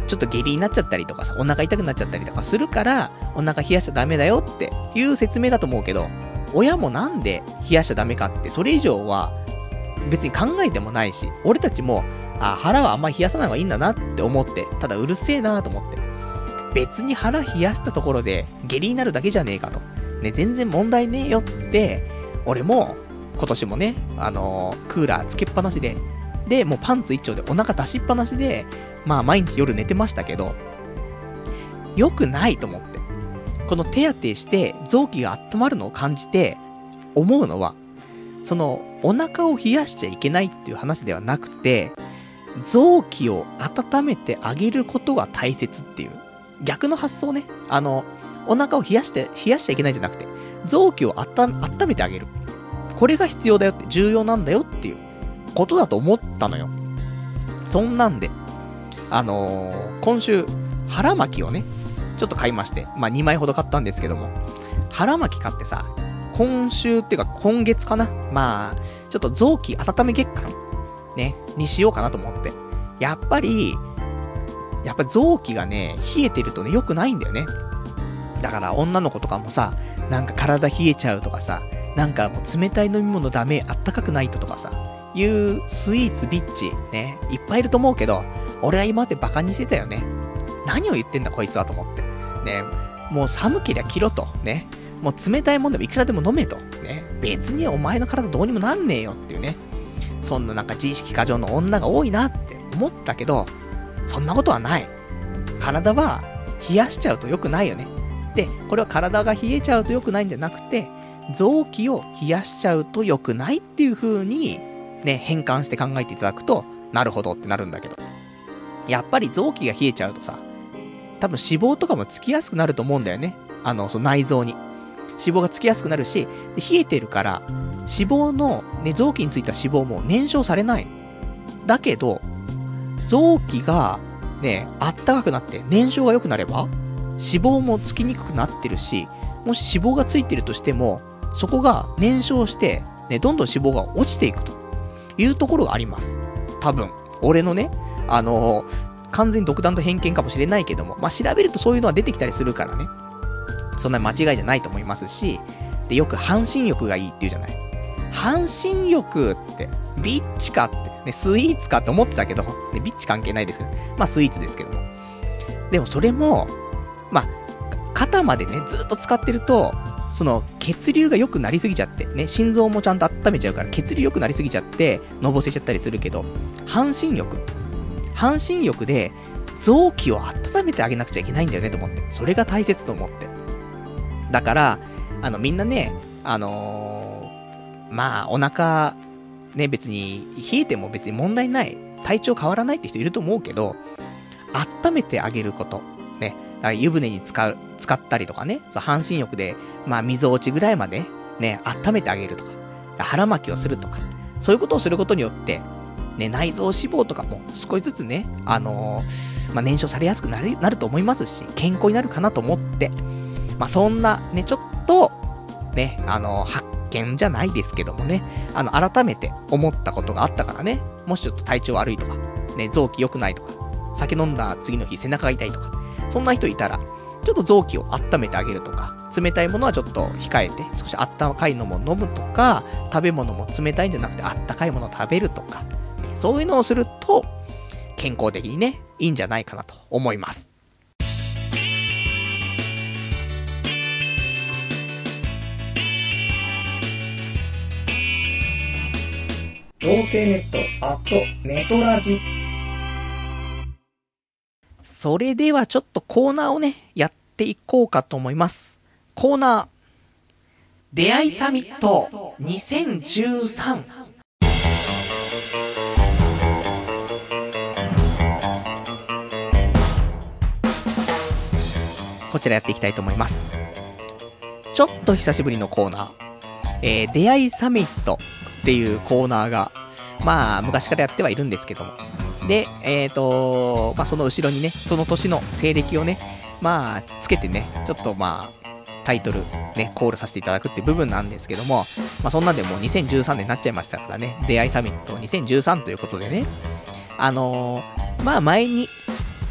ちょっと下痢になっちゃったりとかさ、お腹痛くなっちゃったりとかするから、お腹冷やしちゃダメだよっていう説明だと思うけど、親もなんで冷やしちゃダメかって、それ以上は別に考えてもないし、俺たちも、あ、腹はあんまり冷やさない方がいいんだなって思って、ただうるせえなと思って。別に腹冷やしたところで下痢になるだけじゃねえかと。ね、全然問題ねえよっつって、俺も今年もね、あのー、クーラーつけっぱなしで、で、もうパンツ一丁でお腹出しっぱなしで、まあ毎日夜寝てましたけど、良くないと思って。この手当てして臓器が温まるのを感じて思うのは、そのお腹を冷やしちゃいけないっていう話ではなくて、臓器を温めてあげることが大切っていう逆の発想ね。あのお腹を冷やして冷やしちゃいけないじゃなくて、臓器をあった温めてあげる、これが必要だよって、重要なんだよっていうことだと思ったのよ。そんなんであのー、今週腹巻きをねちょっと買いまして、まあにまいほど買ったんですけども、腹巻き買ってさ、今週っていうか今月かな、まあちょっと臓器温め月間ねにしようかなと思って。やっぱりやっぱり臓器がね冷えてるとね良くないんだよね。だから女の子とかもさ、なんか体冷えちゃうとかさ、なんかもう冷たい飲み物ダメ、あったかくないととかさ、いうスイーツビッチねいっぱいいると思うけど、俺は今までバカにしてたよね。何を言ってんだこいつはと思ってね。もう寒けりゃ着ろとね、もう冷たいもんでもいくらでも飲めとね、別にお前の体どうにもなんねえよっていうね、そんななんか自意識過剰の女が多いなって思ったけど、そんなことはない。体は冷やしちゃうと良くないよね。で、これは体が冷えちゃうと良くないんじゃなくて、臓器を冷やしちゃうと良くないっていう風にね、変換して考えていただくと、なるほどってなるんだけど、やっぱり臓器が冷えちゃうとさ、多分脂肪とかもつきやすくなると思うんだよね。あの、その内臓に脂肪がつきやすくなるし、で冷えてるから脂肪のね、臓器についた脂肪も燃焼されない。だけど臓器がね、あったかくなって燃焼が良くなれば脂肪もつきにくくなってるし、もし脂肪がついてるとしてもそこが燃焼してね、どんどん脂肪が落ちていくというところがあります。多分俺のね、あのー、完全に独断と偏見かもしれないけども、まあ、調べるとそういうのは出てきたりするからね、そんな間違いじゃないと思いますし、でよく半身浴がいいって言うじゃない。半身浴ってビッチかって、ね、スイーツかって思ってたけど、ね、ビッチ関係ないですけど、まあスイーツですけども、でもそれもまあ肩までねずっと使ってると、その血流が良くなりすぎちゃってね、心臓もちゃんと温めちゃうから血流良くなりすぎちゃってのぼせちゃったりするけど、半身浴半身浴で臓器を温めてあげなくちゃいけないんだよねと思って、それが大切と思って。だからあのみんなね、あのー、まあお腹ね別に冷えても別に問題ない、体調変わらないって人いると思うけど、温めてあげることね、だから湯船に使う使ったりとかね、そう半身浴でまあ溝落ちぐらいまでね温めてあげるとか、腹巻きをするとか、そういうことをすることによってね、内臓脂肪とかも少しずつね、あのー、まあ燃焼されやすくなるなると思いますし、健康になるかなと思って、まあそんなねちょっとね、あのー、発見じゃないですけどもね、あの改めて思ったことがあったからね、もしちょっと体調悪いとかね、臓器良くないとか、酒飲んだ次の日背中が痛いとか、そんな人いたらちょっと臓器を温めてあげるとか、冷たいものはちょっと控えて少しあったかいのも飲むとか、食べ物も冷たいんじゃなくてあったかいものを食べるとか、そういうのをすると健康的にねいいんじゃないかなと思います。童貞ネットアットネトラジ。それではちょっとコーナーをねやっていこうかと思います。コーナー出会いサミットにせんじゅうさん。こちらやっていきたいと思います。ちょっと久しぶりのコーナー、えー、出会いサミットっていうコーナーがまあ昔からやってはいるんですけども、でえーとまあその後ろにねその年の西暦をねまあつけてね、ちょっとまあタイトルねコールさせていただくっていう部分なんですけども、まあそんなんでもうにせんじゅうさんねんになっちゃいましたからね、出会いサミットにせんじゅうさんということでね、あのー、まあ前に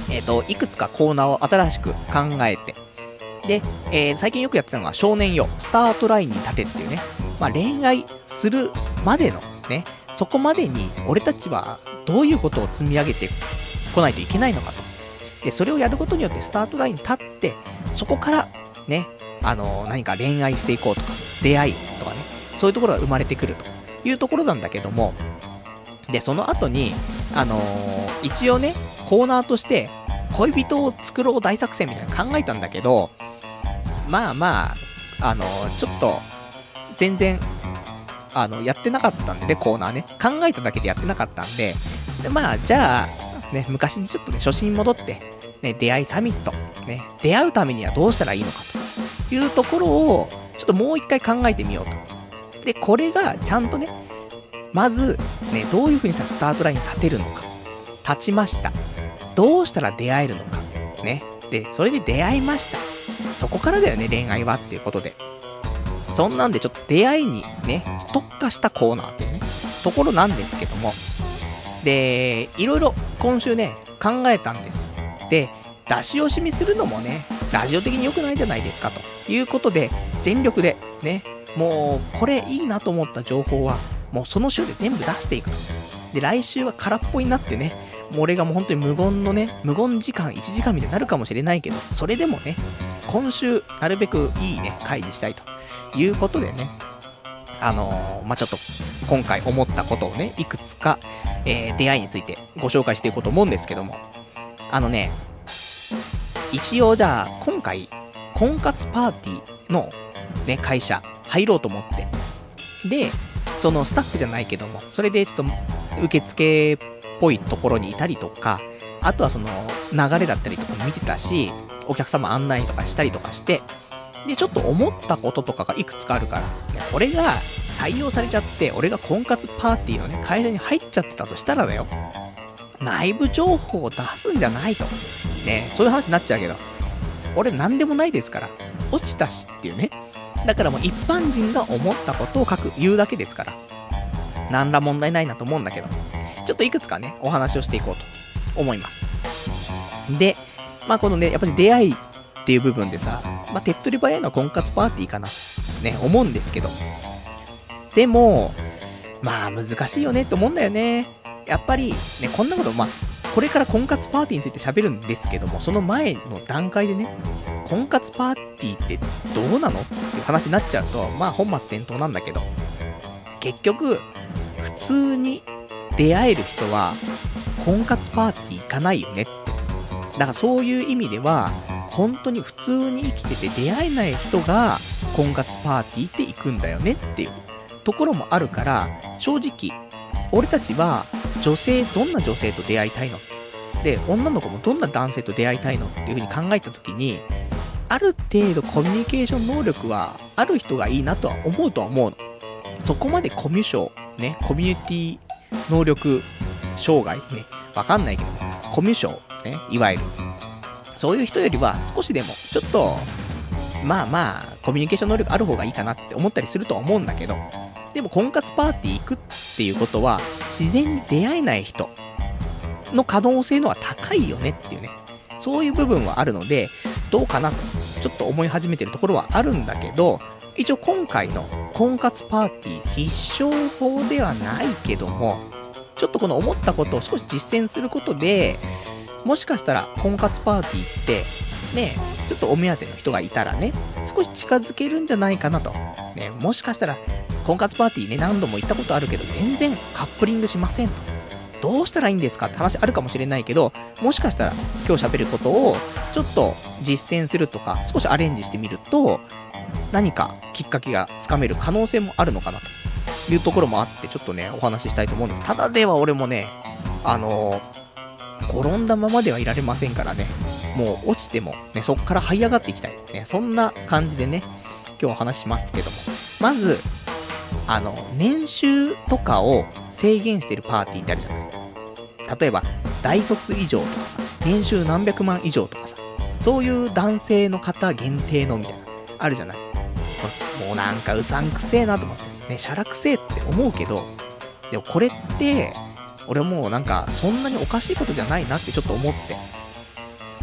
えっと、いくつかコーナーを新しく考えて、で、えー、最近よくやってたのが少年よ、スタートラインに立てっていうね、まあ恋愛するまでのね、そこまでに俺たちはどういうことを積み上げてこないといけないのかと。で、それをやることによってスタートラインに立って、そこからね、あのー、何か恋愛していこうとか、出会いとかね、そういうところが生まれてくるというところなんだけども、で、その後に、あのー、一応ね、コーナーとして、恋人を作ろう大作戦みたいなの考えたんだけど、まあまあ、あのー、ちょっと、全然、あの、やってなかったんでね、コーナーね。考えただけでやってなかったんで、でまあ、じゃあ、ね、昔にちょっとね、初心に戻って、ね、出会いサミット、ね、出会うためにはどうしたらいいのかというところを、ちょっともう一回考えてみようと。で、これがちゃんとね、まず、ね、どういう風にしたらスタートラインに立てるのか。立ちました。どうしたら出会えるのか。ね。で、それで出会いました。そこからだよね、恋愛はっていうことで。そんなんでちょっと出会いにね、特化したコーナーというね、ところなんですけども。で、いろいろ今週ね、考えたんです。で、出し惜しみするのもね、ラジオ的に良くないじゃないですか、ということで、全力で、ね、もう、これいいなと思った情報は、もうその週で全部出していくと。で、来週は空っぽになってね、もう俺がもう本当に無言のね、無言時間いちじかんみたいになるかもしれないけど、それでもね、今週、なるべくいいね、回にしたいということでね、あのー、まあ、ちょっと、今回思ったことをね、いくつか、えー、出会いについてご紹介していこうと思うんですけども、あのね、一応じゃあ、今回、婚活パーティーのね、会社、入ろうと思って、で、そのスタッフじゃないけども、それでちょっと受付っぽいところにいたりとか、あとはその流れだったりとか見てたし、お客様案内とかしたりとかして、で、ちょっと思ったこととかがいくつかあるから、ね、これが採用されちゃって、俺が婚活パーティーのね、会社に入っちゃってたとしたらだよ、内部情報を出すんじゃないと。ね、そういう話になっちゃうけど、俺なんでもないですから、落ちたしっていうね。だからもう一般人が思ったことを書く、言うだけですから。何ら問題ないなと思うんだけど。ちょっといくつかね、お話をしていこうと思います。で、まあこのね、やっぱり出会いっていう部分でさ、まあ手っ取り早いのは婚活パーティーかな、ね、思うんですけど。でも、まあ難しいよねって思うんだよね。やっぱり、ね、こんなこと、まあ、これから婚活パーティーについて喋るんですけども、その前の段階でね、婚活パーティーってどうなのっていう話になっちゃうと、まあ本末転倒なんだけど、結局、普通に出会える人は、婚活パーティー行かないよねって。だからそういう意味では、本当に普通に生きてて出会えない人が、婚活パーティーって行くんだよねっていうところもあるから、正直、俺たちは女性、どんな女性と出会いたいので、女の子もどんな男性と出会いたいのっていう風に考えたときに、ある程度コミュニケーション能力はある人がいいなとは思うとは思うの。そこまでコミュ障、ね、コミュニティ能力障害ね、わかんないけど、コミュ障、ね、いわゆる。そういう人よりは少しでも、ちょっと、まあまあ、コミュニケーション能力ある方がいいかなって思ったりするとは思うんだけど、でも婚活パーティー行くっていうことは、自然に出会えない人の可能性のは高いよねっていうね。そういう部分はあるので、どうかなと、ちょっと思い始めてるところはあるんだけど、一応今回の婚活パーティー必勝法ではないけども、ちょっとこの思ったことを少し実践することで、もしかしたら婚活パーティーって、ね、ちょっとお目当ての人がいたらね、少し近づけるんじゃないかなと。ね、もしかしたら、婚活パーティーね、何度も行ったことあるけど、全然カップリングしませんと。どうしたらいいんですかって話あるかもしれないけど、もしかしたら今日喋ることをちょっと実践するとか、少しアレンジしてみると、何かきっかけがつかめる可能性もあるのかなというところもあって、ちょっとね、お話ししたいと思うんです。ただでは俺もね、あのー、転んだままではいられませんからね、もう落ちても、ね、そっから這い上がっていきたい。ね、そんな感じでね、今日お話しますけども。まず、あの、年収とかを制限してるパーティーってあるじゃない。例えば、大卒以上とかさ、年収何百万以上とかさ、そういう男性の方限定のみたいな、あるじゃない。もうなんかうさんくせえなと思って、ね、シャラくせえって思うけど、でもこれって、俺もうなんか、そんなにおかしいことじゃないなってちょっと思って。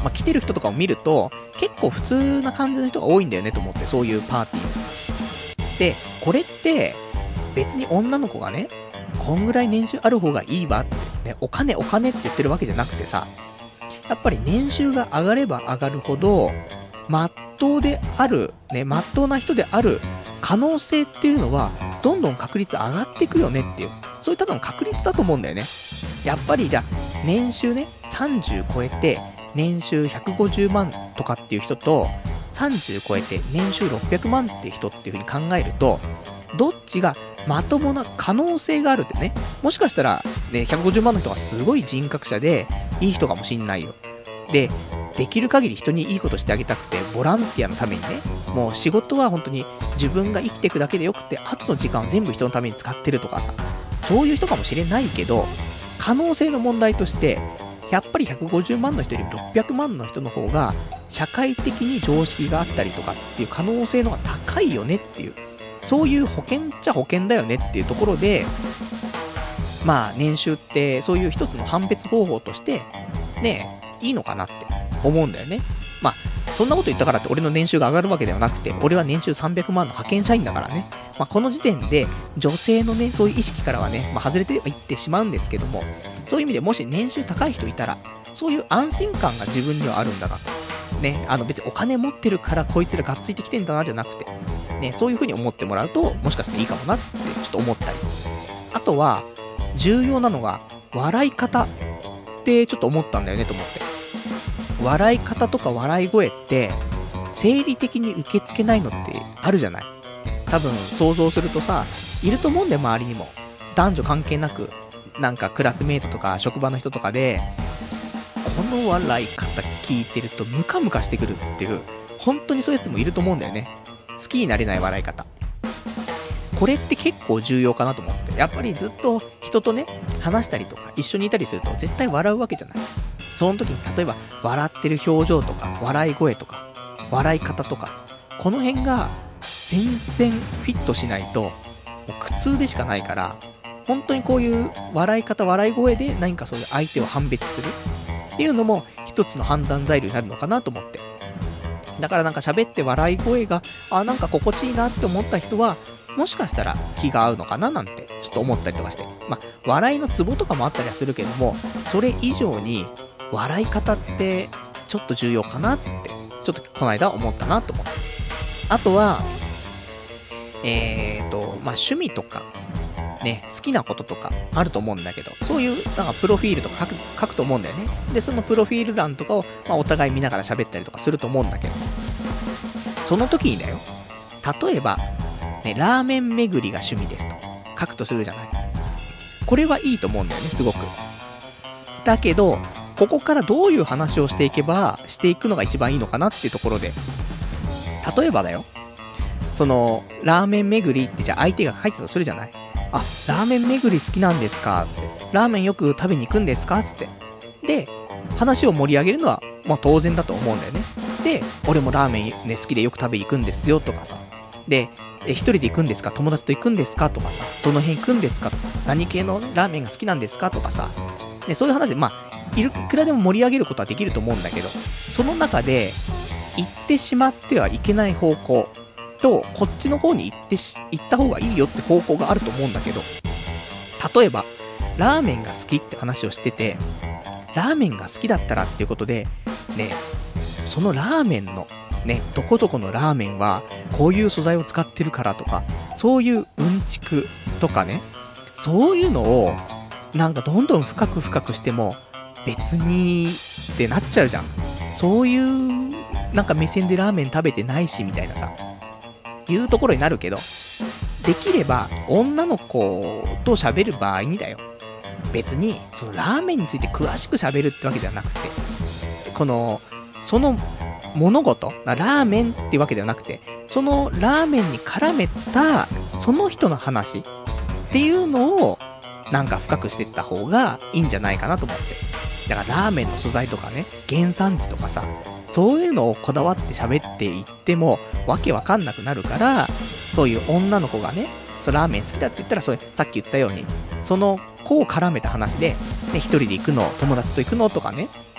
まあ、来てる人とかを見ると、結構普通な感じの人が多いんだよねと思って、そういうパーティー。で、これって、別に女の子がね、こんぐらい年収ある方がいいわって、ね、お金お金って言ってるわけじゃなくてさ、やっぱり年収が上がれば上がるほど、まっとうである、ね、まっとうな人である可能性っていうのは、どんどん確率上がっていくよねっていう、そういったの確率だと思うんだよね。やっぱりじゃあ、年収ね、さんじゅう超えて、年収ひゃくごじゅうまんとかっていう人と、さんじゅう超えて年収ろっぴゃくまんっていう人っていう風に考えると、どっちがまともな可能性があるってね、もしかしたら、ね、ひゃくごじゅうまんの人がすごい人格者で、いい人かもしんないよ。で、できる限り人にいいことしてあげたくて、ボランティアのためにね、もう仕事は本当に自分が生きていくだけでよくて、後の時間は全部人のために使ってるとかさ、そういう人かもしれないけど、可能性の問題として、やっぱりひゃくごじゅうまんの人よりもろっぴゃくまんの人の方が、社会的に常識があったりとかっていう可能性の方が高いよねっていう、そういう保険っちゃ保険だよねっていうところで、まあ年収ってそういう一つの判別方法として、ね、いいのかなって思うんだよね。まあ、そんなこと言ったからって俺の年収が上がるわけではなくて、俺は年収さんびゃくまんの派遣社員だからね。まあ、この時点で女性のね、そういう意識からはね、まあ、外れていってしまうんですけども、そういう意味でもし年収高い人いたら、そういう安心感が自分にはあるんだなと。ね、あの別にお金持ってるからこいつらがっついてきてんだなじゃなくて、ね、そういう風に思ってもらうと、もしかしたらいいかもなってちょっと思ったり。あとは、重要なのが、笑い方ってちょっと思ったんだよねと思って。笑い方とか笑い声って、生理的に受け付けないのってあるじゃない。多分想像するとさ、いると思うんだよ、周りにも。男女関係なく、なんかクラスメイトとか職場の人とかで、この笑い方聞いてるとムカムカしてくるっていう、本当にそういうやつもいると思うんだよね。好きになれない笑い方。これって結構重要かなと思って。やっぱりずっと人とね、話したりとか一緒にいたりすると絶対笑うわけじゃない。その時に例えば笑ってる表情とか笑い声とか笑い方とか、この辺が全然フィットしないともう苦痛でしかないから、本当にこういう笑い方笑い声で何かそういう相手を判別するっていうのも一つの判断材料になるのかなと思って。だからなんか喋って笑い声があなんか心地いいなって思った人は、もしかしたら気が合うのかななんてちょっと思ったりとかして、まあ笑いのツボとかもあったりはするけども、それ以上に笑い方ってちょっと重要かなってちょっとこの間思ったなと思って。あとはえーとまあ趣味とかね、好きなこととかあると思うんだけど、そういうなんかプロフィールとか書く、書くと思うんだよね。でそのプロフィール欄とかを、まあ、お互い見ながら喋ったりとかすると思うんだけど、その時にだよ、例えばね、ラーメン巡りが趣味ですと書くとするじゃない。これはいいと思うんだよね、すごく。だけどここからどういう話をしていけばしていくのが一番いいのかなっていうところで、例えばだよ、そのラーメン巡りってじゃあ相手が書いてたとするじゃない。あ、ラーメン巡り好きなんですかって、ラーメンよく食べに行くんですかつって。で話を盛り上げるのはまあ当然だと思うんだよね。で俺もラーメンね好きでよく食べに行くんですよとかさ、でえ一人で行くんですか友達と行くんですかとかさ、どの辺行くんですかとか、何系のラーメンが好きなんですかとかさ、ね、そういう話でまあいくらでも盛り上げることはできると思うんだけど、その中で行ってしまってはいけない方向と、こっちの方に行ってし行った方がいいよって方向があると思うんだけど、例えばラーメンが好きって話をしてて、ラーメンが好きだったらっていうことでね、そのラーメンのね、どこどこのラーメンはこういう素材を使ってるからとか、そういううんちくとかね、そういうのをなんかどんどん深く深くしても別にってなっちゃうじゃん。そういうなんか目線でラーメン食べてないしみたいなさ、いうところになるけど、できれば女の子と喋る場合にだよ、別にそのラーメンについて詳しく喋るってわけではなくて、このその物事、ラーメンってわけではなくて、そのラーメンに絡めたその人の話っていうのをなんか深くしていった方がいいんじゃないかなと思って。だからラーメンの素材とかね、原産地とかさ、そういうのをこだわって喋っていってもわけわかんなくなるから、そういう女の子がね、そうラーメン好きだって言ったら、それさっき言ったようにその子を絡めた話で、ね、一人で行くの友達と行くのとかね、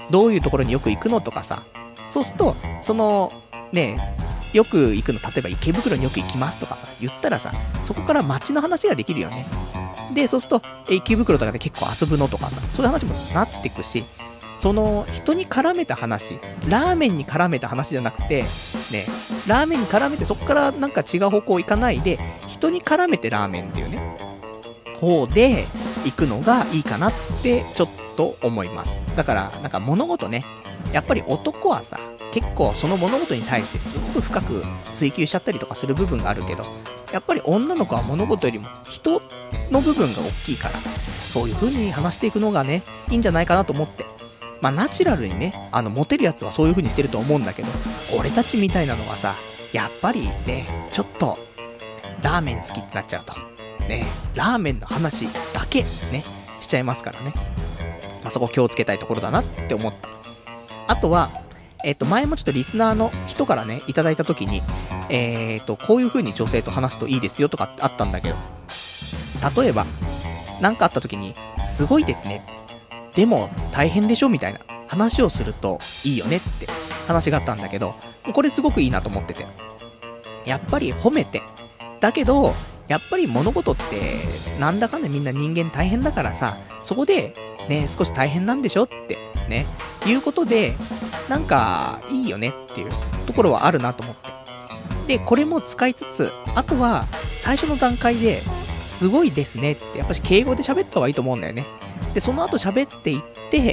どういうところによく行くのとかさ、そうすると、その、ね、よく行くの、例えば池袋によく行きますとかさ、言ったらさ、そこから街の話ができるよね。で、そうすると、え池袋とかで結構遊ぶのとかさ、そういう話もなってくし、その、人に絡めた話、ラーメンに絡めた話じゃなくて、ね、ラーメンに絡めてそこからなんか違う方向行かないで、人に絡めてラーメンっていうね、方で行くのがいいかなってちょっと思います。だからなんか物事ね、やっぱり男はさ、結構その物事に対してすごく深く追求しちゃったりとかする部分があるけど、やっぱり女の子は物事よりも人の部分が大きいから、そういう風に話していくのがね、いいんじゃないかなと思って。まあナチュラルにね、あのモテるやつはそういう風にしてると思うんだけど、俺たちみたいなのはさ、やっぱりね、ちょっとラーメン好きってなっちゃうとね、ラーメンの話だけねしちゃいますからね。まあ、そこ気をつけたいところだなって思った。あとは、えっと、前もちょっとリスナーの人からね、いただいたときに、えっと、こういう風に女性と話すといいですよとかってあったんだけど、例えば、なんかあったときに、すごいですね。でも、大変でしょみたいな話をするといいよねって話があったんだけど、これすごくいいなと思ってて。やっぱり褒めて。だけど、やっぱり物事って、なんだかんだみんな人間大変だからさ、そこで、ね、少し大変なんでしょって、ね、いうことで、なんか、いいよねっていうところはあるなと思って。で、これも使いつつ、あとは、最初の段階で、すごいですねって、やっぱり敬語で喋った方がいいと思うんだよね。で、その後喋っていって、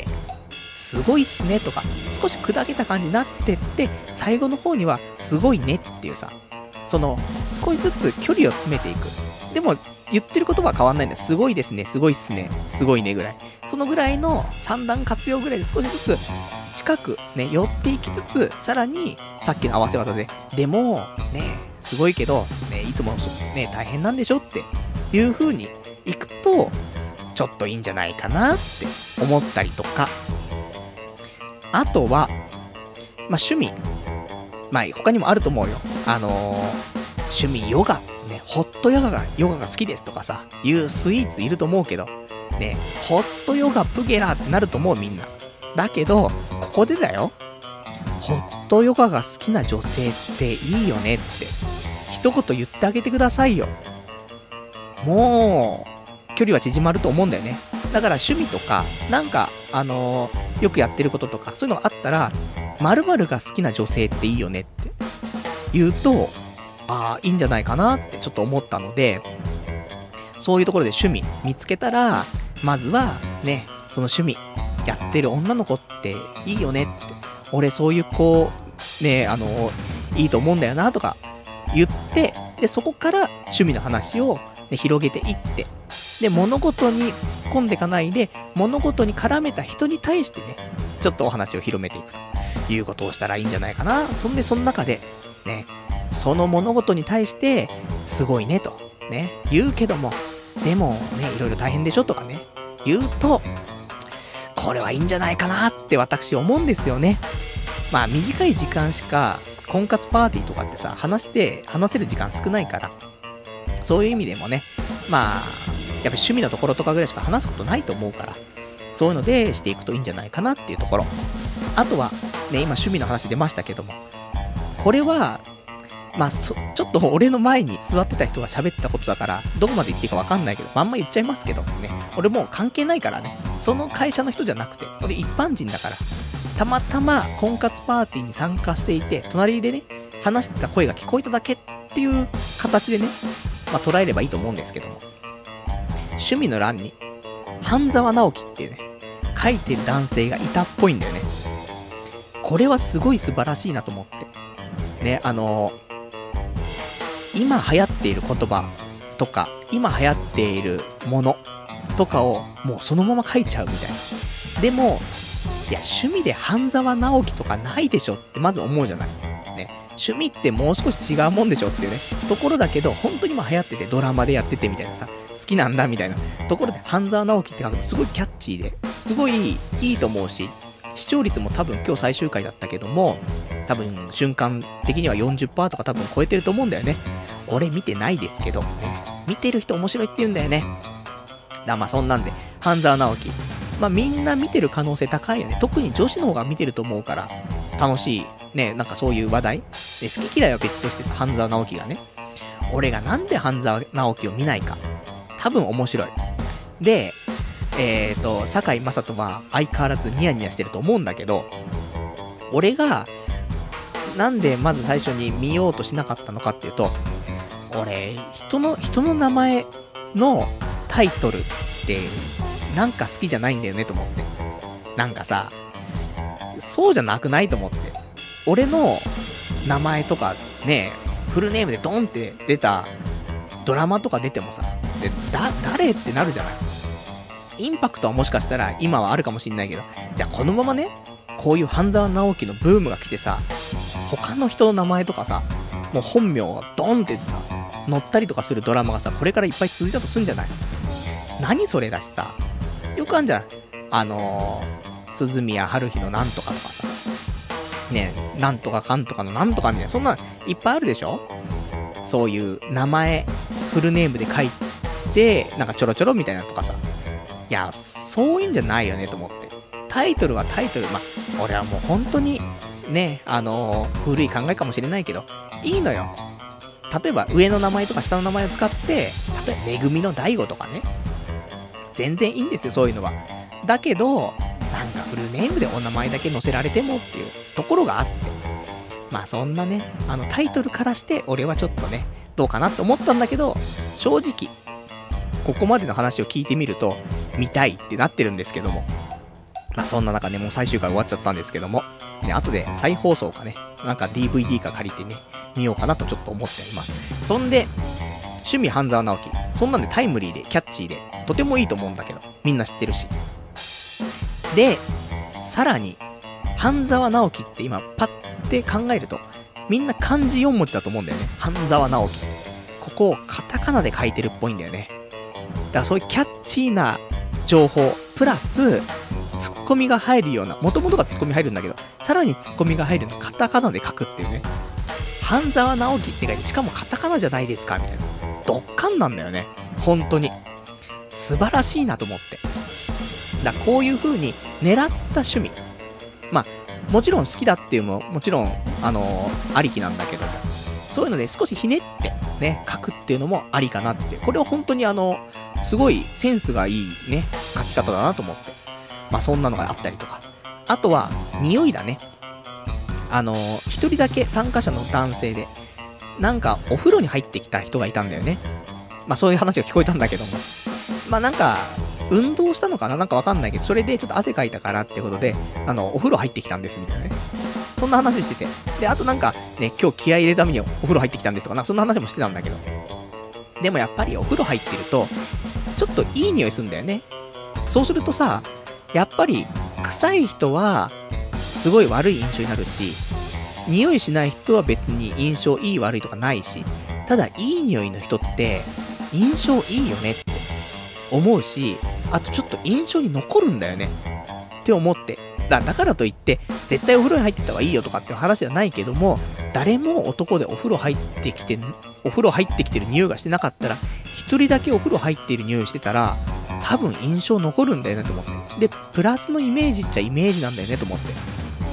すごいっすねとか、少し砕けた感じになってって、最後の方には、すごいねっていうさ、その、少しずつ距離を詰めていく。でも、言ってる言葉は変わんないんだよ。すごいですね、すごいっすね、すごいねぐらい。そのぐらいの三段活用ぐらいで少しずつ近くね、寄っていきつつ、さらに、さっきの合わせ技で、でも、ね、すごいけど、ね、いつもね、大変なんでしょっていう風にいくと、ちょっといいんじゃないかなって思ったりとか。あとは、まあ、趣味。まあ、他にもあると思うよ。あのー、趣味ヨガ。ね、ホットヨガが、ヨガが好きですとかさ、いうスイーツいると思うけど、ね、ホットヨガプゲラーってなると思うみんな。だけど、ここでだよ。ホットヨガが好きな女性っていいよねって、一言言ってあげてくださいよ。もう、距離は縮まると思うんだよね。だから趣味とか、なんか、あのー、よくやってることとか、そういうのがあったら、〇〇が好きな女性っていいよねって言うと、ああ、いいんじゃないかなってちょっと思ったので、そういうところで趣味見つけたら、まずはね、その趣味やってる女の子っていいよねって、俺そういう子ね、あのいいと思うんだよなとか言って、でそこから趣味の話を、ね、広げていって、で物事に突っ込んでいかないで、物事に絡めた人に対してね、ちょっとお話を広めていくということをしたらいいんじゃないかな。そんでその中でね、その物事に対してすごいねとね言うけども、でもね、いろいろ大変でしょとかね言うと、これはいいんじゃないかなって私思うんですよね。まあ短い時間しか婚活パーティーとかってさ、話して話せる時間少ないから、そういう意味でもね、まあやっぱ趣味のところとかぐらいしか話すことないと思うから、そういうのでしていくといいんじゃないかなっていうところ。あとはね、今趣味の話出ましたけども、これはまあそちょっと俺の前に座ってた人が喋ったことだから、どこまで言っていいか分かんないけど、まんま言っちゃいますけどね、俺もう関係ないからね、その会社の人じゃなくて、俺一般人だから、たまたま婚活パーティーに参加していて、隣でね話してた声が聞こえただけっていう形でね、まあ捉えればいいと思うんですけども、趣味の欄に半沢直樹っていうね書いてる男性がいたっぽいんだよね。これはすごい素晴らしいなと思ってね、あのー今流行っている言葉とか、今流行っているものとかをもうそのまま書いちゃうみたいな。でも、いや趣味で半沢直樹とかないでしょってまず思うじゃない。ね、趣味ってもう少し違うもんでしょっていうねところだけど、本当に今流行っててドラマでやっててみたいなさ、好きなんだみたいなところで半沢直樹って書くのすごいキャッチーですごいいいと思うし、視聴率も多分今日最終回だったけども、多分瞬間的には よんじゅっパーセント とか多分超えてると思うんだよね。俺見てないですけど、ね、見てる人面白いって言うんだよね。だまあそんなんで半沢直樹まあみんな見てる可能性高いよね。特に女子の方が見てると思うから、楽しい。ね、なんかそういう話題で、好き嫌いは別としてさ、半沢直樹がね。俺がなんで半沢直樹を見ないか。多分面白い。で、えーと、堺雅人は相変わらずニヤニヤしてると思うんだけど、俺が、なんでまず最初に見ようとしなかったのかっていうと、俺、人の、人の名前のタイトルって、なんか好きじゃないんだよねと思って。なんかさ、そうじゃなくないと思って。俺の名前とかね、フルネームでドンって出たドラマとか出てもさ、で、だ、誰ってなるじゃない。インパクトはもしかしたら今はあるかもしんないけど、じゃあこのままね、こういう半沢直樹のブームが来てさ、他の人の名前とかさ、もう本名がドンってさ、載ったりとかするドラマがさ、これからいっぱい続いたとすんじゃない。何それだしさ、よくあんじゃん。あのー、鈴宮春日のなんとかとかさ、ねえ、なんとかかんとかのなんとかみたいな、そんないっぱいあるでしょ。そういう名前、フルネームで書いて、なんかちょろちょろみたいなとかさ。いや、そういうんじゃないよねと思って。タイトルはタイトル、ま、俺はもう本当に、ね、あのー、古い考えかもしれないけど、いいのよ。例えば上の名前とか下の名前を使って、例えばめぐみの大悟とかね。全然いいんですよ、そういうのは。だけど、なんかフルネームでお名前だけ載せられてもっていうところがあって。まあそんなね、あのタイトルからして俺はちょっとね、どうかなと思ったんだけど、正直、ここまでの話を聞いてみると、見たいってなってるんですけども。まあそんな中ね、もう最終回終わっちゃったんですけども。ね、後で再放送かね、なんか ディーブイディー か借りてね、見ようかなとちょっと思っております。そんで、趣味半沢直樹。そんなんでタイムリーで、キャッチーで、とてもいいと思うんだけど、みんな知ってるし。で、さらに、半沢直樹って今、パッて考えると、みんな漢字よん文字だと思うんだよね。半沢直樹。ここをカタカナで書いてるっぽいんだよね。だからそういうキャッチーな情報、プラス、ツッコミが入るような、元々がツッコミ入るんだけど、さらにツッコミが入るのカタカナで書くっていうね。半沢直樹って書いて、しかもカタカナじゃないですかみたいな。ドッカンなんだよね。本当に。素晴らしいなと思って。だこういう風に狙った趣味。まあ、もちろん好きだっていうのも、もちろん、あのー、ありきなんだけども。そういうので少しひねって、ね、書くっていうのもありかなって。これは本当にあの、すごいセンスがいいね、書き方だなと思って。まあそんなのがあったりとか。あとは、匂いだね。あのー、一人だけ参加者の男性で、なんかお風呂に入ってきた人がいたんだよね。まあそういう話が聞こえたんだけども。まあなんか、運動したのかななんかわかんないけど、それでちょっと汗かいたからってことで、あの、お風呂入ってきたんですみたいなね。そんな話してて。で、あとなんか、ね、今日気合い入れるためにお風呂入ってきたんですとか、なんかそんな話もしてたんだけど。でもやっぱりお風呂入ってると、ちょっといい匂いするんだよね。そうするとさ、やっぱり、臭い人は、すごい悪い印象になるし、匂いしない人は別に印象いい悪いとかないし、ただいい匂いの人って、印象いいよねって思うし、あとちょっと印象に残るんだよねって思って。だ, だからといって絶対お風呂に入ってた方がいいよとかっていう話じゃないけども、誰も男でお風呂入ってきてお風呂入ってきてる匂いがしてなかったら、一人だけお風呂入っている匂いしてたら多分印象残るんだよねと思って。でプラスのイメージっちゃイメージなんだよねと思って。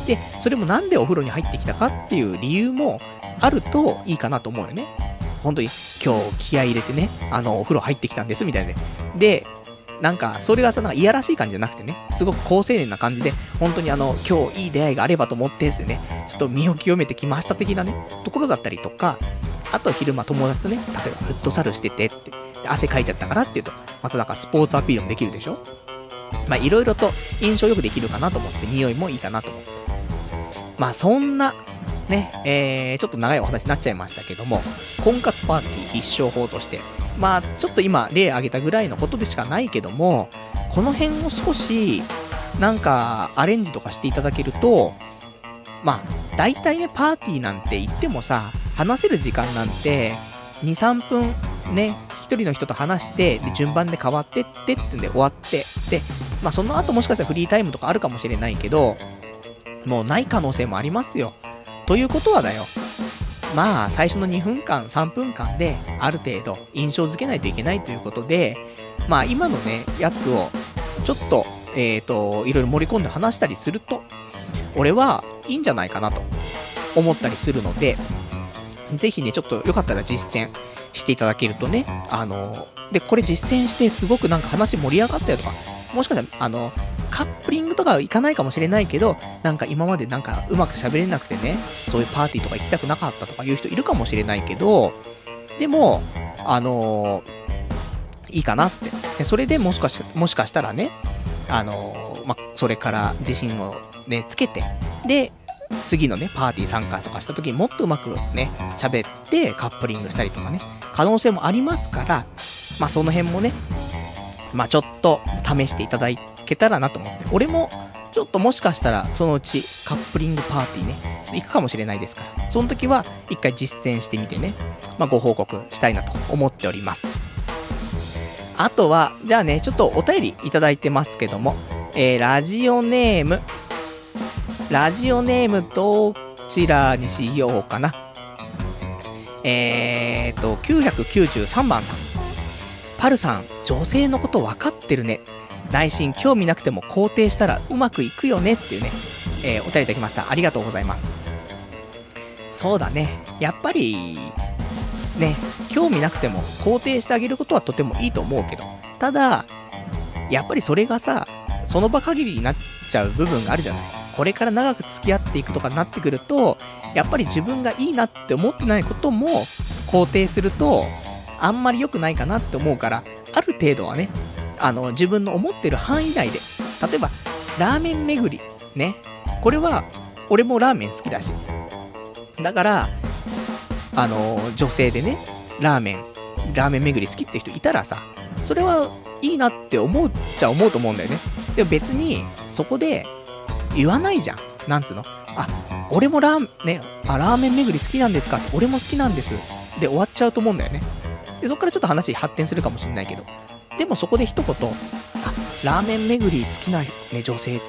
でそれもなんでお風呂に入ってきたかっていう理由もあるといいかなと思うよね。本当に今日気合い入れてね、あのお風呂入ってきたんですみたいなね。でなんかそれがさ、なんかいやらしい感じじゃなくてね、すごく好青年な感じで、本当にあの今日いい出会いがあればと思ってですね、ちょっと身を清めてきました的なねところだったりとか、あと昼間友達とね、例えばフットサルしててって汗かいちゃったからっていうと、またなんかスポーツアピールもできるでしょ。まあいろいろと印象よくできるかなと思って、匂いもいいかなと思って、まあそんなね、えー、ちょっと長いお話になっちゃいましたけども、婚活パーティー必勝法として、まあちょっと今例挙げたぐらいのことでしかないけども、この辺を少しなんかアレンジとかしていただけると、まあ大体ね、パーティーなんて言ってもさ、話せる時間なんて に,さん 分ね、一人の人と話して、で順番で変わってってってんで終わって、でまあその後もしかしたらフリータイムとかあるかもしれないけど、もうない可能性もありますよ。ということはだよ、まあ最初のにふんかんさんぷんかんである程度印象づけないといけないということで、まあ今のねやつをちょっと、 えっと、いろいろ盛り込んで話したりすると、俺はいいんじゃないかなと思ったりするので、ぜひね、ちょっとよかったら実践していただけるとね、あの、で、これ実践してすごくなんか話盛り上がったよとか、もしかしたら、あの、カップリングとかはいかないかもしれないけど、なんか今までなんかうまく喋れなくてね、そういうパーティーとか行きたくなかったとかいう人いるかもしれないけど、でも、あのー、いいかなって。でそれでもしかし、もしかしたらね、あのー、ま、それから自信をね、つけて、で、次のね、パーティー参加とかした時にもっとうまくね、喋ってカップリングしたりとかね、可能性もありますから、まあ、その辺もね、まあ、ちょっと試していただけたらなと思って、俺もちょっともしかしたらそのうちカップリングパーティーね、ちょっと行くかもしれないですから、その時は一回実践してみてね、まあ、ご報告したいなと思っております。あとは、じゃあね、ちょっとお便りいただいてますけども、えー、ラジオネーム、ラジオネームどちらにしようかな。えーと、きゅうひゃくきゅうじゅうさんばんさん。パルさん、女性のこと分かってるね。内心興味なくても肯定したらうまくいくよねっていうね、えー、お便りいただきました。ありがとうございます。そうだね。やっぱり、ね、興味なくても肯定してあげることはとてもいいと思うけど、ただ、やっぱりそれがさ、その場限りになっちゃう部分があるじゃない。これから長く付き合っていくとかになってくると、やっぱり自分がいいなって思ってないことも肯定すると、あんまり良くないかなって思うから、ある程度はね、あの、自分の思ってる範囲内で、例えば、ラーメン巡り、ね。これは、俺もラーメン好きだし。だから、あの、女性でね、ラーメン、ラーメン巡り好きって人いたらさ、それはいいなって思っちゃ思うと思うんだよね。でも別に、そこで、言わないじゃん。なんつうの。あ、俺もラーメン、ね、あ、ラーメン巡り好きなんですかって、俺も好きなんです。で、終わっちゃうと思うんだよね。で、そっからちょっと話発展するかもしれないけど。でもそこで一言、あ、ラーメン巡り好きな、ね、女性って、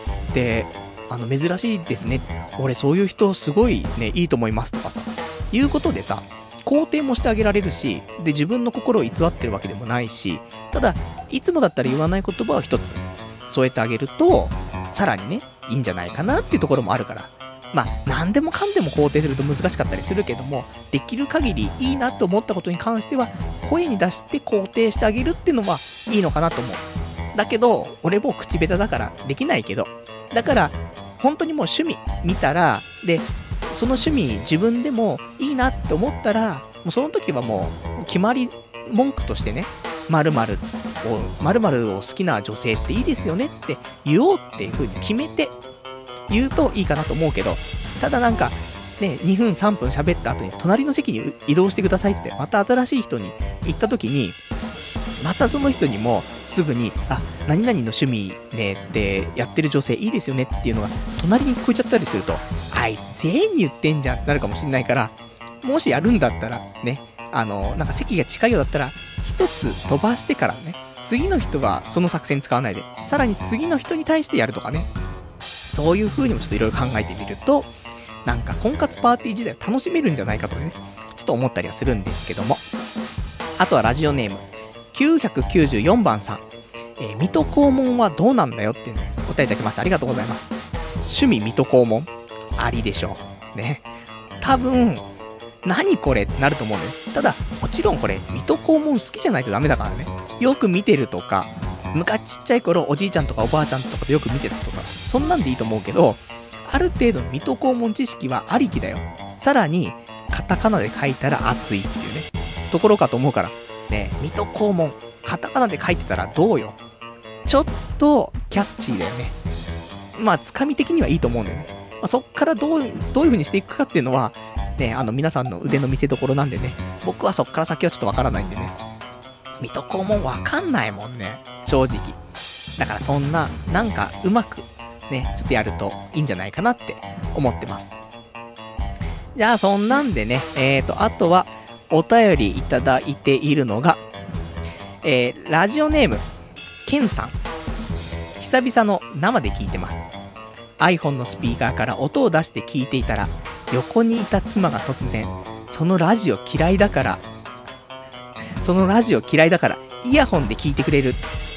あの、珍しいですね。俺そういう人すごいね、いいと思いますとかさ、いうことでさ、肯定もしてあげられるし、で、自分の心を偽ってるわけでもないし、ただ、いつもだったら言わない言葉を一つ添えてあげると、さらにね、いいんじゃないかなっていうところもあるから、まあ、何でもかんでも肯定すると難しかったりするけども、できる限りいいなと思ったことに関しては、声に出して肯定してあげるっていうのはいいのかなと思う。だけど、俺も口下手だからできないけど、だから、本当にもう趣味見たら、で、その趣味自分でもいいなって思ったら、もうその時はもう決まり文句としてね、〇〇を、〇〇を好きな女性っていいですよねって言おうっていう風に決めて言うといいかなと思うけど、ただなんか、ね、にふんさんぷん喋った後に隣の席に移動してくださいって言って、また新しい人に行った時に、またその人にもすぐに、あ、何々の趣味ねってやってる女性いいですよねっていうのが隣に聞こえちゃったりすると、あいつ全員に言ってんじゃんってなるかもしんないから、もしやるんだったらね、あの、なんか席が近いようだったら、一つ飛ばしてからね、次の人はその作戦使わないで、さらに次の人に対してやるとかね、そういう風にもちょっといろいろ考えてみると、なんか婚活パーティー時代楽しめるんじゃないかとね、ちょっと思ったりはするんですけども。あとはラジオネーム、きゅうひゃくきゅうじゅうよんばんさん。えー、水戸黄門はどうなんだよっていうね、お答えいただきました。ありがとうございます。趣味水戸黄門ありでしょう。ね。多分、何これってなると思うんだよ。ただ、もちろんこれ、水戸黄門好きじゃないとダメだからね。よく見てるとか、昔ちっちゃい頃おじいちゃんとかおばあちゃんとかとよく見てたとか、そんなんでいいと思うけど、ある程度の水戸黄門知識はありきだよ。さらに、カタカナで書いたら熱いっていうね、ところかと思うから、ね、水戸黄門、カタカナで書いてたらどうよ。ちょっと、キャッチーだよね。まあ、つかみ的にはいいと思うんだよね。まあ、そっからどう、どういう風にしていくかっていうのは、ね、あの、皆さんの腕の見せ所なんでね、僕はそっから先はちょっとわからないんでね。水戸黄門わかんないもんね、正直。だからそんな、なんかうまく、ね、ちょっとやるといいんじゃないかなって思ってます。じゃあそんなんでね、えーと、あとはお便りいただいているのが、えー、ラジオネーム、ケンさん。久々の生で聞いてます。iPhone のスピーカーから音を出して聞いていたら、横にいた妻が突然、そのラジオ嫌いだから、そのラジオ嫌いだから、イヤホンで聞いてくれる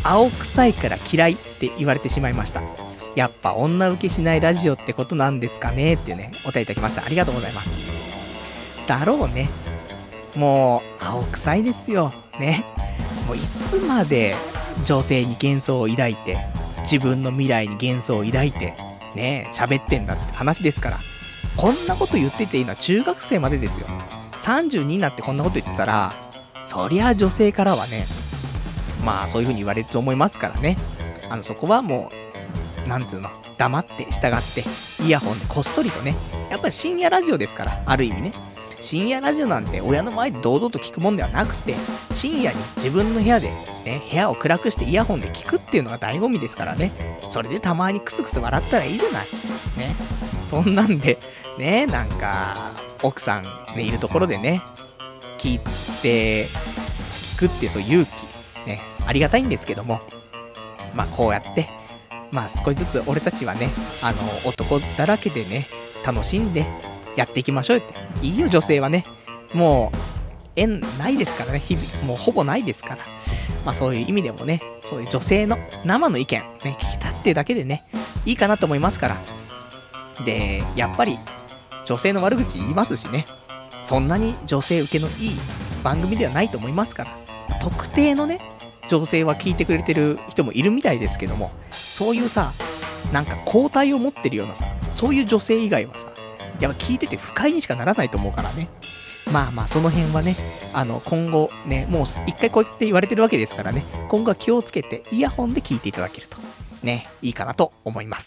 青臭いから嫌いって言われてしまいました。やっぱ女受けしないラジオってことなんですかねっていうね、お便りいただきました。ありがとうございます。だろうね。もう、青臭いですよ。ね。もういつまで女性に幻想を抱いて、自分の未来に幻想を抱いて、ね、喋ってんだって話ですから。こんなこと言ってていいのは中学生までですよ。さんじゅうにになってこんなこと言ってたら、そりゃ女性からはね、まあそういう風に言われると思いますからね。あの、そこはもう、なんつうの、黙って従って、イヤホンでこっそりとね、やっぱり深夜ラジオですから、ある意味ね。深夜ラジオなんて親の前で堂々と聞くもんではなくて、深夜に自分の部屋で、ね、部屋を暗くしてイヤホンで聞くっていうのが醍醐味ですからね。それでたまにクスクス笑ったらいいじゃない。ね。そんなんで、ね、なんか、奥さんね、いるところでね、聞いて、聞くっていうそういう勇気、ね、ありがたいんですけども、まあこうやって、まあ少しずつ俺たちはね、あの、男だらけでね、楽しんでやっていきましょうって。いいよ、女性はね。もう、縁ないですからね、日々。もうほぼないですから。まあそういう意味でもね、そういう女性の生の意見、ね、聞きたっていうだけでね、いいかなと思いますから。で、やっぱり、女性の悪口言いますしね。そんなに女性受けのいい番組ではないと思いますから。特定のね、女性は聞いてくれてる人もいるみたいですけども、そういうさ、なんか抗体を持ってるようなさ、そういう女性以外はさ、やっぱ聞いてて不快にしかならないと思うからね。まあまあその辺はね、あの今後ね、もう一回こうやって言われてるわけですからね、今後は気をつけてイヤホンで聞いていただけるとね、いいかなと思います。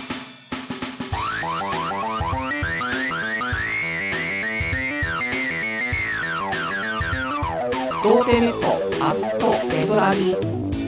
童貞ネットアットネトラジ。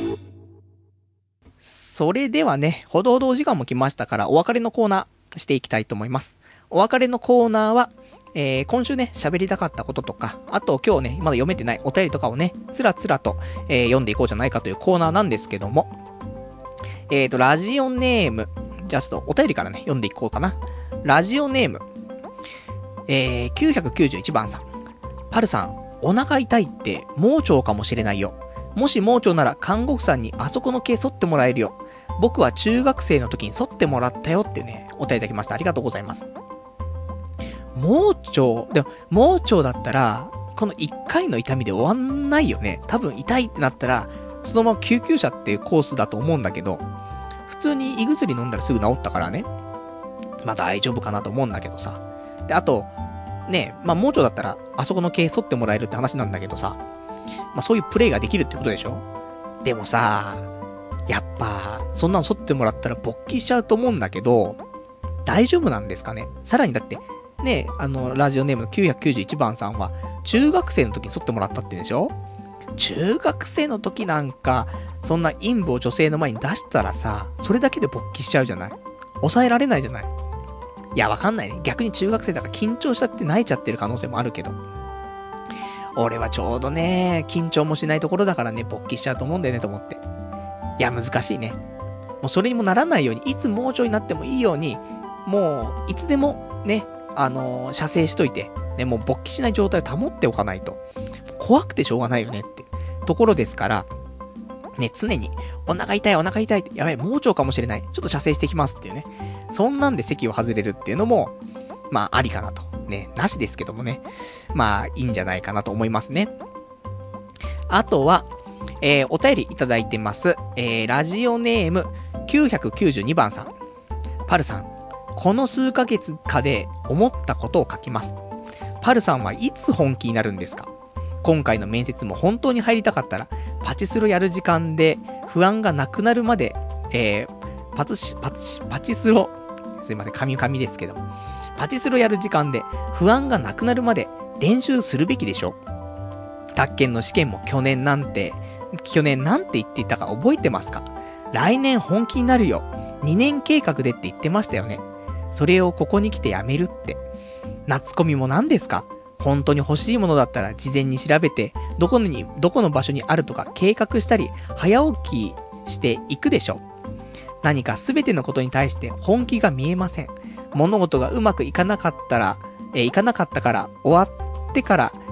それではね、ほどほどお時間も来ましたから、お別れのコーナーしていきたいと思います。お別れのコーナーは、えー、今週ね、喋りたかったこととか、あと今日ね、まだ読めてないお便りとかをね、つらつらと、えー、読んでいこうじゃないかというコーナーなんですけども、えーと、ラジオネーム、じゃあちょっとお便りからね、読んでいこうかな。ラジオネーム、えー、きゅうひゃくきゅうじゅういちばんさん。パルさん、お腹痛いって盲腸かもしれないよ。もし盲腸なら看護婦さんにあそこの毛剃ってもらえるよ。僕は中学生の時に剃ってもらったよってね、お便りいただきました。ありがとうございます。盲腸、でも盲腸だったら、このいっかいの痛みで終わんないよね。多分痛いってなったら、そのまま救急車っていうコースだと思うんだけど、普通に胃薬飲んだらすぐ治ったからね。まあ大丈夫かなと思うんだけどさ。で、あと、ね、まあ盲腸だったら、あそこの毛剃ってもらえるって話なんだけどさ、まあそういうプレイができるってことでしょ。でもさ、やっぱ、そんなの剃ってもらったら勃起しちゃうと思うんだけど、大丈夫なんですかね。さらにだって、ね、あの、ラジオネームのきゅうひゃくきゅうじゅういちばんさんは、中学生の時に剃ってもらったって言うんでしょ。中学生の時なんか、そんな陰部を女性の前に出したらさ、それだけで勃起しちゃうじゃない。抑えられないじゃない。いや、わかんないね。逆に中学生だから緊張したって泣いちゃってる可能性もあるけど。俺はちょうどね、緊張もしないところだからね、勃起しちゃうと思うんだよね、と思って。いや、難しいね。もうそれにもならないように、いつ盲腸になってもいいように、もう、いつでもね、あのー、射精しといて、ね、もう勃起しない状態を保っておかないと。怖くてしょうがないよねってところですから、ね、常に、お腹痛い、お腹痛いって、やばい、盲腸かもしれない。ちょっと射精してきますっていうね。そんなんで席を外れるっていうのも、まあ、ありかなと。ね、なしですけどもね。まあ、いいんじゃないかなと思いますね。あとは、えー、お便りいただいてます。えー、ラジオネーム、きゅうひゃくきゅうじゅうにばんさん。パルさん、この数ヶ月かで思ったことを書きます。パルさんはいつ本気になるんですか？今回の面接も本当に入りたかったら、パチスロやる時間で不安がなくなるまで、えー、パツシ、パツシ、パチスロ、すいません、神々ですけど、パチスロやる時間で不安がなくなるまで練習するべきでしょ。宅建の試験も去年なんて、去年なんて言っていたか覚えてますか？来年本気になるよ。にねん計画でって言ってましたよね。それをここに来てやめるって。夏コミも何ですか？本当に欲しいものだったら事前に調べて、どこに、どこの場所にあるとか計画したり、早起きしていくでしょ。何か全てのことに対して本気が見えません。物事がうまくいかなかったら、えー、いかなかったから終わってから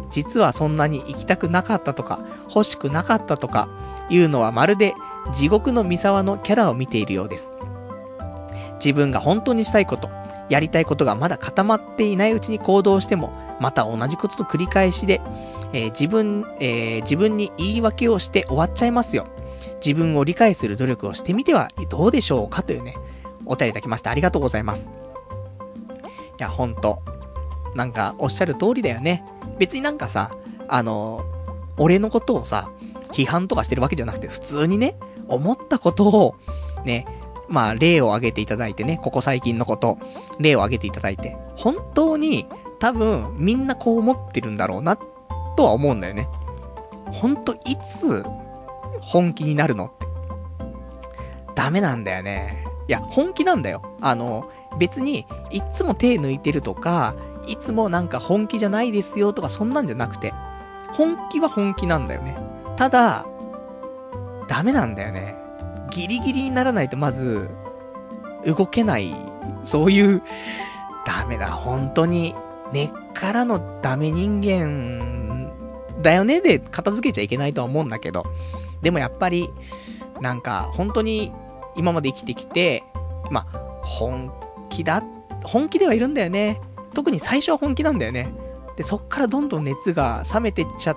実はそんなに行きたくなかったとか、欲しくなかったとか、いうのはまるで地獄の三沢のキャラを見ているようです。自分が本当にしたいこと、やりたいことがまだ固まっていないうちに行動しても、また同じことと繰り返しで、えー、自分、えー、自分に言い訳をして終わっちゃいますよ。自分を理解する努力をしてみてはどうでしょうかというね、お便りいただきました。ありがとうございます。いや、ほんと。なんか、おっしゃる通りだよね。別になんかさ、あの、俺のことをさ、批判とかしてるわけじゃなくて、普通にね、思ったことを、ね、まあ、例を挙げていただいてね、ここ最近のこと、例を挙げていただいて、本当に、多分、みんなこう思ってるんだろうな、とは思うんだよね。ほんと、いつ、本気になるのって。ダメなんだよね。いや、本気なんだよ。あの、別に、いつも手抜いてるとか、いつもなんか本気じゃないですよとか、そんなんじゃなくて、本気は本気なんだよね。ただ、ダメなんだよね。ギリギリにならないとまず、動けない、そういう、ダメだ、本当に、根っからのダメ人間、だよねで片付けちゃいけないとは思うんだけど、でもやっぱり、なんか、本当に、今まで生きてきて、まあ、本気だ、本気ではいるんだよね。特に最初は本気なんだよね。で、そっからどんどん熱が冷めてっちゃって、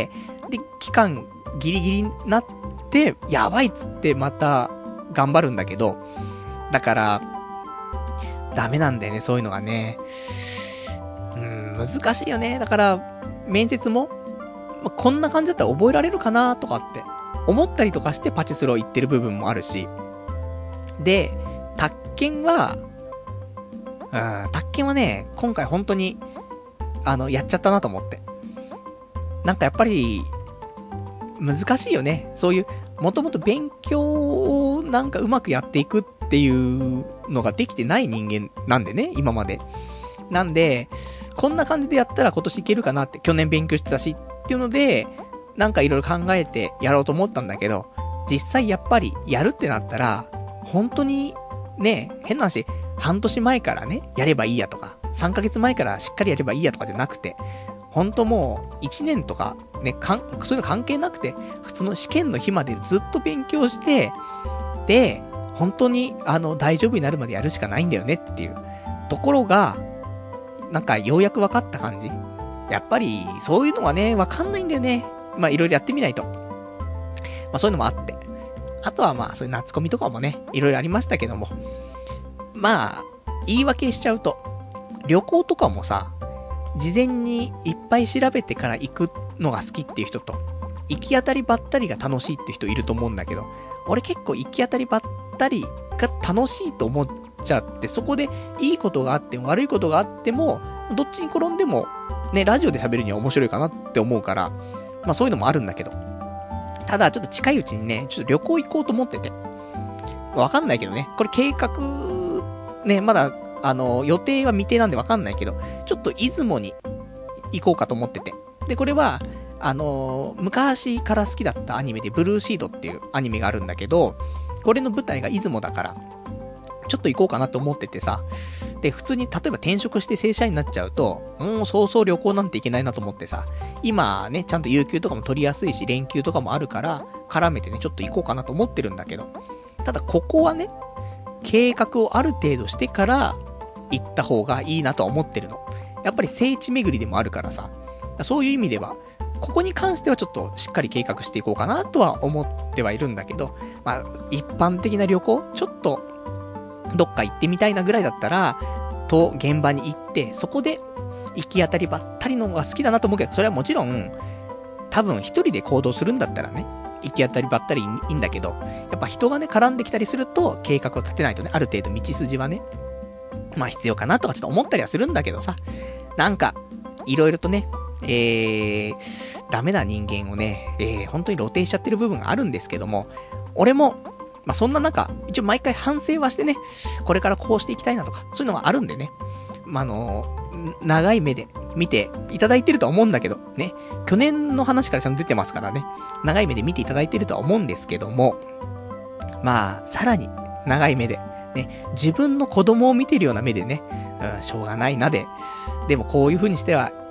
で、期間ギリギリになって、やばいっつってまた頑張るんだけど、だから、ダメなんだよね、そういうのがね。うーん、難しいよね。だから、面接も、まあ、こんな感じだったら覚えられるかなとかって思ったりとかしてパチスロを言ってる部分もあるし。で、宅建は、うん、宅建はね、今回本当に、あの、やっちゃったなと思って。なんかやっぱり、難しいよね。そういう、もともと勉強をなんかうまくやっていくっていうのができてない人間なんでね、今まで。なんで、こんな感じでやったら今年いけるかなって、去年勉強してたしっていうので、なんかいろいろ考えてやろうと思ったんだけど、実際やっぱりやるってなったら、本当に、ね、変な話、半年前からね、やればいいやとか、さんかげつまえからしっかりやればいいやとかじゃなくて、本当もう、いちねんとか、ね、かん、そういうの関係なくて、普通の試験の日までずっと勉強して、で、本当に、あの、大丈夫になるまでやるしかないんだよねっていうところが、なんかようやく分かった感じ。やっぱり、そういうのはね、分かんないんだよね。まあ、いろいろやってみないと。まあ、そういうのもあって。あとはまあ、そういう夏コミとかもね、いろいろありましたけども。まあ、言い訳しちゃうと、旅行とかもさ、事前にいっぱい調べてから行くのが好きっていう人と、行き当たりばったりが楽しいって人いると思うんだけど、俺結構行き当たりばったりが楽しいと思っちゃって、そこでいいことがあっても悪いことがあっても、どっちに転んでも、ね、ラジオで喋るには面白いかなって思うから、まあそういうのもあるんだけど。ただちょっと近いうちにね、ちょっと旅行行こうと思ってて。わかんないけどね、これ計画、ね、まだ、あの、予定は未定なんでわかんないけど、ちょっと出雲に行こうかと思ってて。で、これは、あのー、昔から好きだったアニメでブルーシードっていうアニメがあるんだけど、これの舞台が出雲だから、ちょっと行こうかなと思っててさ。で、普通に例えば転職して正社員になっちゃうと、もうそうそう旅行なんて行けないなと思ってさ、今ね、ちゃんと有給とかも取りやすいし、連休とかもあるから、絡めてね、ちょっと行こうかなと思ってるんだけど、ただここはね、計画をある程度してから行った方がいいなとは思ってるの。やっぱり聖地巡りでもあるからさ、そういう意味では、ここに関してはちょっとしっかり計画していこうかなとは思ってはいるんだけど、まあ、一般的な旅行ちょっと、どっか行ってみたいなぐらいだったら、と、現場に行って、そこで、行き当たりばったりのが好きだなと思うけど、それはもちろん、多分一人で行動するんだったらね、行き当たりばったりいいんだけど、やっぱ人がね、絡んできたりすると、計画を立てないとね、ある程度道筋はね、まあ必要かなとかちょっと思ったりはするんだけどさ、なんか、いろいろとね、えー、ダメな人間をね、えー、本当に露呈しちゃってる部分があるんですけども、俺も、まあそんな中、一応毎回反省はしてね、これからこうしていきたいなとか、そういうのはあるんでね、まああの、長い目で見ていただいてるとは思うんだけど、ね、去年の話からちゃんと出てますからね、長い目で見ていただいてるとは思うんですけども、まあ、さらに長い目で、ね、自分の子供を見てるような目でね、うん、しょうがないなで、でもこういう風にしては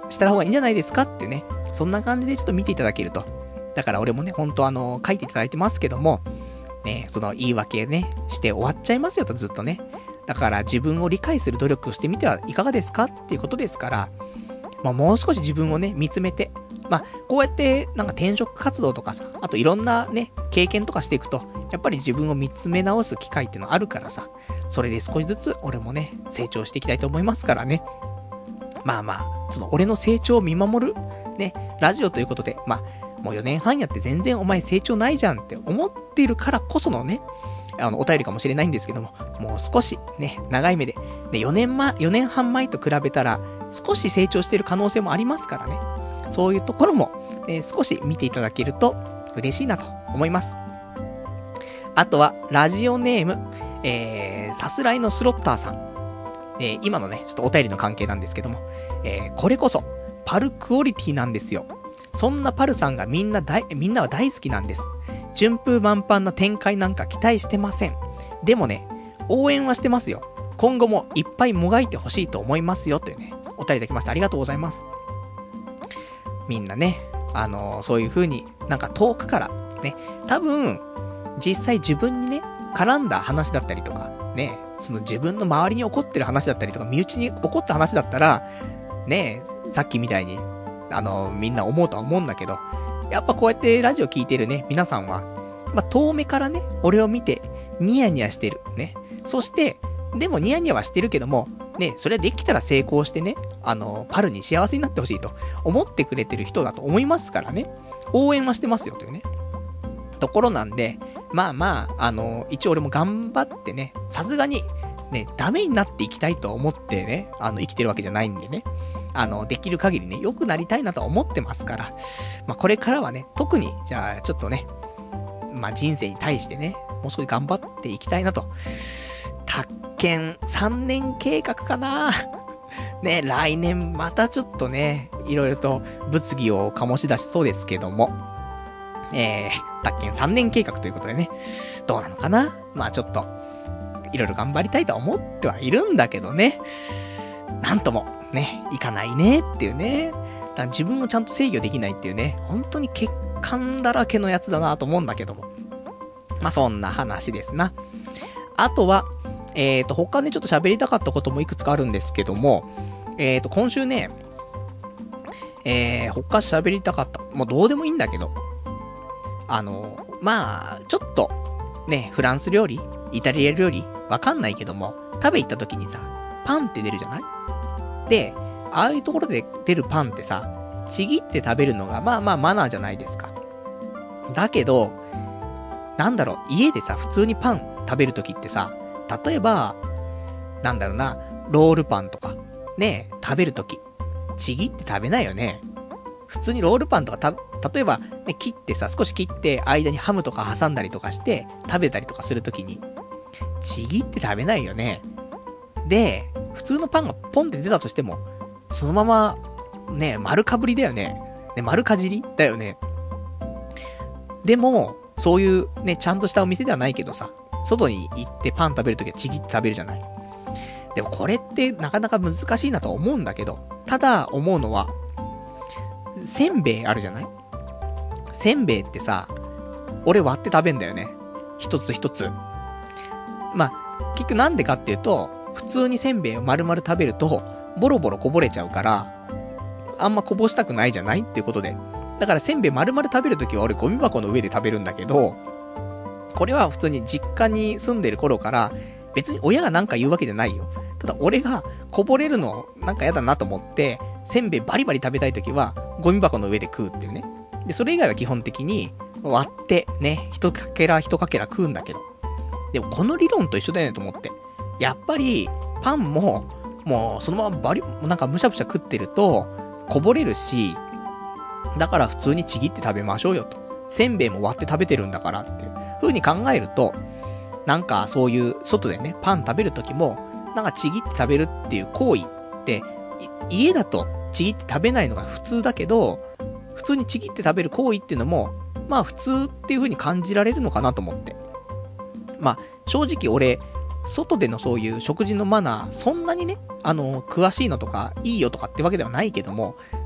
した方がいいんじゃないですかっていうね、そんな感じでちょっと見ていただけると。だから俺もね、ほんとあの、書いていただいてますけども、ね、その言い訳ね、して終わっちゃいますよとずっとね。だから自分を理解する努力をしてみてはいかがですかっていうことですから、まあもう少し自分をね、見つめて、まあこうやってなんか転職活動とかさ、あといろんなね、経験とかしていくと、やっぱり自分を見つめ直す機会っていうのあるからさ、それで少しずつ俺もね、成長していきたいと思いますからね。まあまあ、その俺の成長を見守る、ね、ラジオということで、まあ、もうよねんはんやって全然お前成長ないじゃんって思っているからこそのね、あの、お便りかもしれないんですけども、もう少しね、長い目で、ね、よねんまえ、よねんはん前と比べたら、少し成長している可能性もありますからね。そういうところも、ね、少し見ていただけると嬉しいなと思います。あとは、ラジオネーム、えー、さすらいのスロッターさん。えー、今のね、ちょっとお便りの関係なんですけども、えー、これこそ、パルクオリティなんですよ。そんなパルさんがみんな大、みんなは大好きなんです。順風満帆な展開なんか期待してません。でもね、応援はしてますよ。今後もいっぱいもがいてほしいと思いますよ。というね、お便りいただきました。ありがとうございます。みんなね、あのー、そういう風になんか遠くからね、多分実際自分にね絡んだ話だったりとかね、その自分の周りに起こってる話だったりとか身内に起こった話だったらね、さっきみたいにあのー、みんな思うとは思うんだけど、やっぱこうやってラジオ聞いてるね皆さんは、まあ、遠目からね俺を見てニヤニヤしてるね。そしてでもニヤニヤはしてるけどもね、それできたら成功してね、あの、パルに幸せになってほしいと思ってくれてる人だと思いますからね、応援はしてますよというね、ところなんで、まあまあ、あの、一応俺も頑張ってね、さすがに、ね、ダメになっていきたいと思ってね、あの、生きてるわけじゃないんでね、あの、できる限りね、良くなりたいなとは思ってますから、まあこれからはね、特に、じゃあ、ちょっとね、まあ人生に対してね、もう少し頑張っていきたいなと。宅建さんねん計画かなね、来年またちょっとね、いろいろと物議を醸し出しそうですけども、えー、宅建さんねん計画ということでね、どうなのかな。まあちょっと、いろいろ頑張りたいと思ってはいるんだけどね、なんともね、いかないねっていうね、だから自分をちゃんと制御できないっていうね、本当に欠陥だらけのやつだなと思うんだけども、まあそんな話ですな。あとは、えーと、他ね、ちょっと喋りたかったこともいくつかあるんですけども、えーと、今週ね、えー、他喋りたかった、もうどうでもいいんだけど、あの、まあ、ちょっと、ね、フランス料理、イタリア料理、わかんないけども、食べ行った時にさ、パンって出るじゃない？で、ああいうところで出るパンってさ、ちぎって食べるのが、まあまあマナーじゃないですか。だけど、なんだろう、家でさ、普通にパン食べる時ってさ、例えば、なんだろうな、ロールパンとか、ね、食べるとき、ちぎって食べないよね。普通にロールパンとかた、例えば、ね、切ってさ、少し切って、間にハムとか挟んだりとかして、食べたりとかするときに、ちぎって食べないよね。で、普通のパンがポンって出たとしても、そのまま、ね、丸かぶりだよね。ね、丸かじりだよね。でも、そういうね、ちゃんとしたお店ではないけどさ、外に行ってパン食べるときはちぎって食べるじゃない。でもこれってなかなか難しいなと思うんだけど、ただ思うのは、せんべいあるじゃない？せんべいってさ、俺割って食べんだよね。一つ一つ。まあ、結局なんでかっていうと、普通にせんべいを丸々食べると、ボロボロこぼれちゃうから、あんまこぼしたくないじゃないっていうことで。だからせんべい丸々食べるときは俺ゴミ箱の上で食べるんだけど、これは普通に実家に住んでる頃から別に親がなんか言うわけじゃないよ。ただ俺がこぼれるのなんかやだなと思ってせんべいバリバリ食べたいときはゴミ箱の上で食うっていうね。でそれ以外は基本的に割ってね一かけら一かけら食うんだけど、でもこの理論と一緒だよねと思って、やっぱりパンももうそのままバリなんかむしゃむしゃ食ってるとこぼれるし、だから普通にちぎって食べましょうよと。せんべいも割って食べてるんだからっていう風に考えると、なんかそういう外でねパン食べるときもなんかちぎって食べるっていう行為って家だとちぎって食べないのが普通だけど、普通にちぎって食べる行為っていうのもまあ普通っていう風に感じられるのかなと思って、まあ正直俺外でのそういう食事のマナーそんなにねあの詳しいのとかいいよとかってわけではないけども、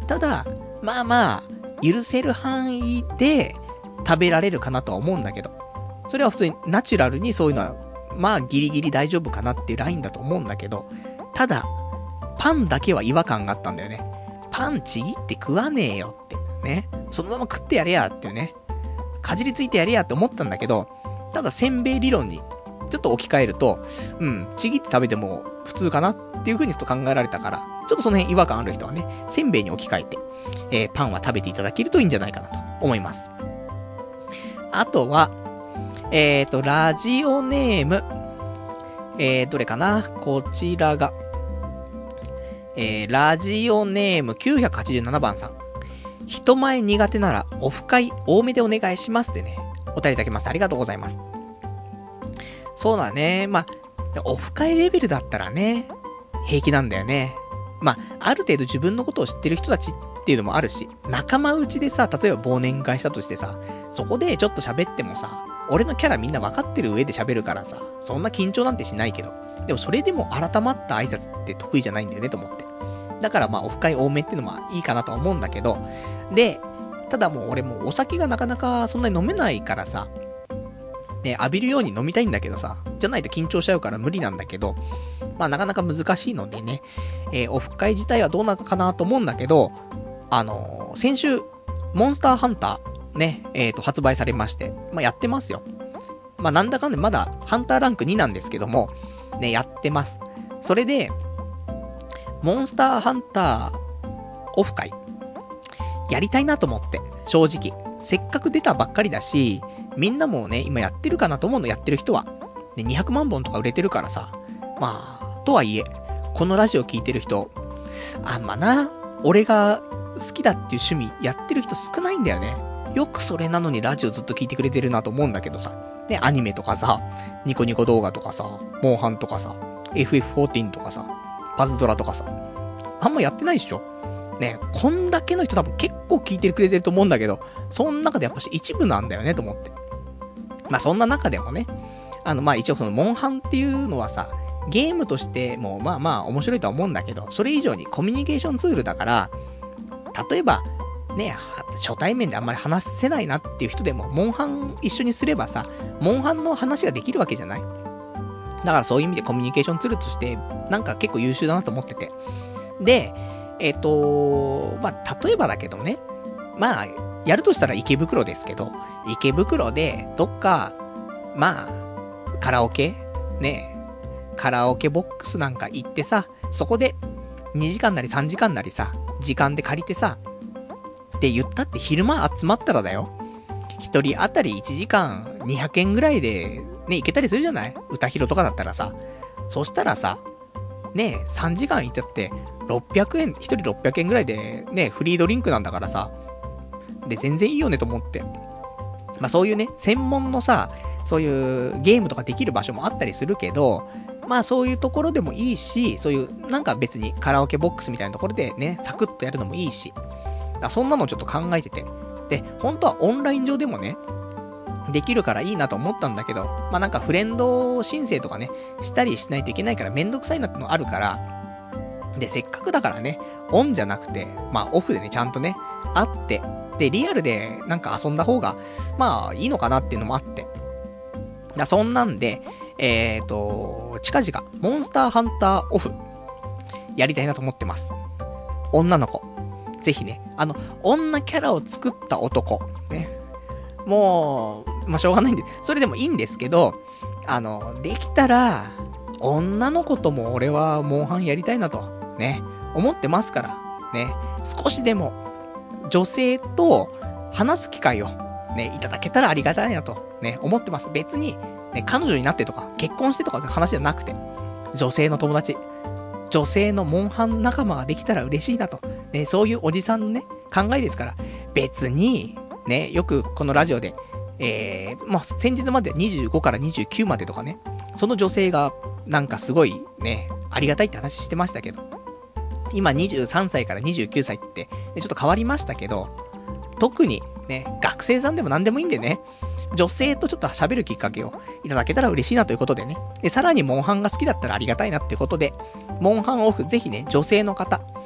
ただ、まあまあ、許せる範囲で食べられるかなとは思うんだけど、それは普通にナチュラルにそういうのは、まあギリギリ大丈夫かなっていうラインだと思うんだけど、ただ、パンだけは違和感があったんだよね。パンちぎって食わねえよって。ね。そのまま食ってやれやっていうね。かじりついてやれやって思ったんだけど、ただせんべい理論にちょっと置き換えると、うん、ちぎって食べても普通かなっていう風にちょっと考えられたから、ちょっとその辺違和感ある人はね、せんべいに置き換えて、えー、パンは食べていただけるといいんじゃないかなと思います。あとは、えーと、ラジオネーム、えー、どれかなこちらが、えー、ラジオネームきゅうひゃくはちじゅうななばんさん。人前苦手ならオフ会多めでお願いしますってね、お便りいただきます。ありがとうございます。そうだね。まあ、オフ会レベルだったらね、平気なんだよね。まあ、ある程度自分のことを知ってる人たちっていうのもあるし、仲間内でさ、例えば忘年会したとしてさ、そこでちょっと喋ってもさ、俺のキャラみんな分かってる上で喋るからさ、そんな緊張なんてしないけど、でもそれでも改まった挨拶って得意じゃないんだよねと思って。だからまあオフ会多めっていうのもいいかなとは思うんだけど、で、ただもう俺もお酒がなかなかそんなに飲めないからさ、ね、浴びるように飲みたいんだけどさ、じゃないと緊張しちゃうから無理なんだけど、まあなかなか難しいのでね、えー、オフ会自体はどうなのかなと思うんだけど、あのー、先週、モンスターハンターね、えーと、発売されまして、まあやってますよ。まあなんだかんだまだハンターランクになんですけども、ね、やってます。それで、モンスターハンターオフ会、やりたいなと思って、正直。せっかく出たばっかりだし、みんなもね、今やってるかなと思うの、やってる人は。ね、にひゃくまんぼんとか売れてるからさ。まあ、とはいえ、このラジオ聞いてる人、あんまな、俺が好きだっていう趣味やってる人少ないんだよね。よくそれなのにラジオずっと聞いてくれてるなと思うんだけどさ。ね、アニメとかさ、ニコニコ動画とかさ、モンハンとかさ、エフエフフォーティーン とかさ、パズドラとかさ、あんまやってないっしょ。ね、こんだけの人多分結構聞いてくれてると思うんだけど、その中でやっぱし一部なんだよねと思って。まあそんな中でもね、あのまあ一応そのモンハンっていうのはさ、ゲームとしてもまあまあ面白いとは思うんだけど、それ以上にコミュニケーションツールだから、例えば、ね、初対面であんまり話せないなっていう人でも、モンハン一緒にすればさ、モンハンの話ができるわけじゃない？だからそういう意味でコミュニケーションツールとして、なんか結構優秀だなと思ってて。で、えっと、まあ、例えばだけどね、まあ、やるとしたら池袋ですけど、池袋で、どっか、まあ、カラオケね、カラオケボックスなんか行ってさ、そこでにじかんなりさんじかんなりさ、時間で借りてさ、って言ったって昼間集まったらだよ。一人当たりいちじかんにひゃくえんぐらいで、ね、行けたりするじゃない？歌広とかだったらさ。そしたらさ、ね、さんじかんいたって、ろっぴゃくえん、一人ろっぴゃくえんぐらいで、ね、フリードリンクなんだからさ。で、全然いいよねと思って。まあそういうね、専門のさ、そういうゲームとかできる場所もあったりするけど、まあそういうところでもいいし、そういうなんか別にカラオケボックスみたいなところでね、サクッとやるのもいいし。そんなのちょっと考えてて。で、本当はオンライン上でもね、できるからいいなと思ったんだけど、まあなんかフレンド申請とかね、したりしないといけないからめんどくさいなってのあるから、で、せっかくだからね、オンじゃなくて、まあオフでね、ちゃんとね、会って、で、リアルでなんか遊んだ方が、まあいいのかなっていうのもあって。だそんなんで、えーと、近々、モンスターハンターオフ、やりたいなと思ってます。女の子。ぜひね、あの、女キャラを作った男、ね。もう、まあ、しょうがないんで、それでもいいんですけど、あの、できたら、女の子とも俺はモンハンやりたいなと、ね、思ってますから、ね、少しでも、女性と話す機会を、ね、いただけたらありがたいなと、ね、思ってます。別に、ね、彼女になってとか、結婚してとかって話じゃなくて、女性の友達、女性のモンハン仲間ができたら嬉しいなと、ね、そういうおじさんのね、考えですから、別に、ね、よくこのラジオで、えー、まあ、先日までにじゅうごからにじゅうきゅうまでとかね、その女性がなんかすごいね、ありがたいって話してましたけど、今にじゅうさんさいからにじゅうきゅうさいって、ね、ちょっと変わりましたけど、特にね、学生さんでも何でもいいんでね、女性とちょっと喋るきっかけをいただけたら嬉しいなということでね、で、さらにモンハンが好きだったらありがたいなっていうことで、モンハンオフぜひね、女性の方、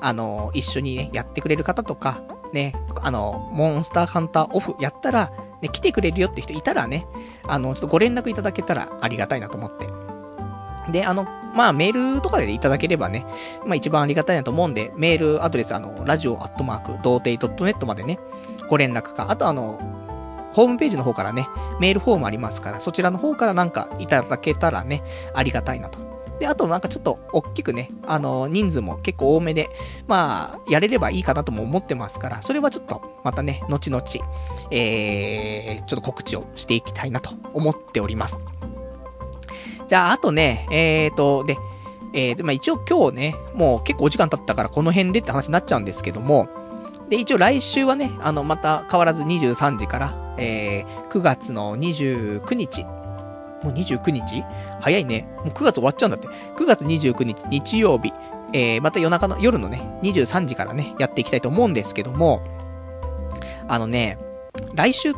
あの、一緒にね、やってくれる方とか、ね、あの、モンスターハンターオフやったら、ね、来てくれるよって人いたらね、あの、ちょっとご連絡いただけたらありがたいなと思って。で、あの、まあ、メールとかでいただければね、まあ、一番ありがたいなと思うんで、メールアドレス、あの、ラジオアットマーク、童貞 .net までね、ご連絡か、あとあの、ホームページの方からね、メールフォームありますから、そちらの方からなんかいただけたらね、ありがたいなと。で、あとなんかちょっと大きくね、あの、人数も結構多めで、まあ、やれればいいかなとも思ってますから、それはちょっと、またね、後々、えー、ちょっと告知をしていきたいなと思っております。じゃあ、あとね、えーと、で、えーと、まあ一応今日ね、もう結構お時間経ったからこの辺でって話になっちゃうんですけども、で、一応来週はね、あの、また変わらずにじゅうさんじから、えー、くがつのにじゅうくにち、もうにじゅうくにち早いね。もうくがつ終わっちゃうんだって。くがつにじゅうくにち日曜日、えー、また夜中の、夜のね、にじゅうさんじからね、やっていきたいと思うんですけども、あのね、来週って、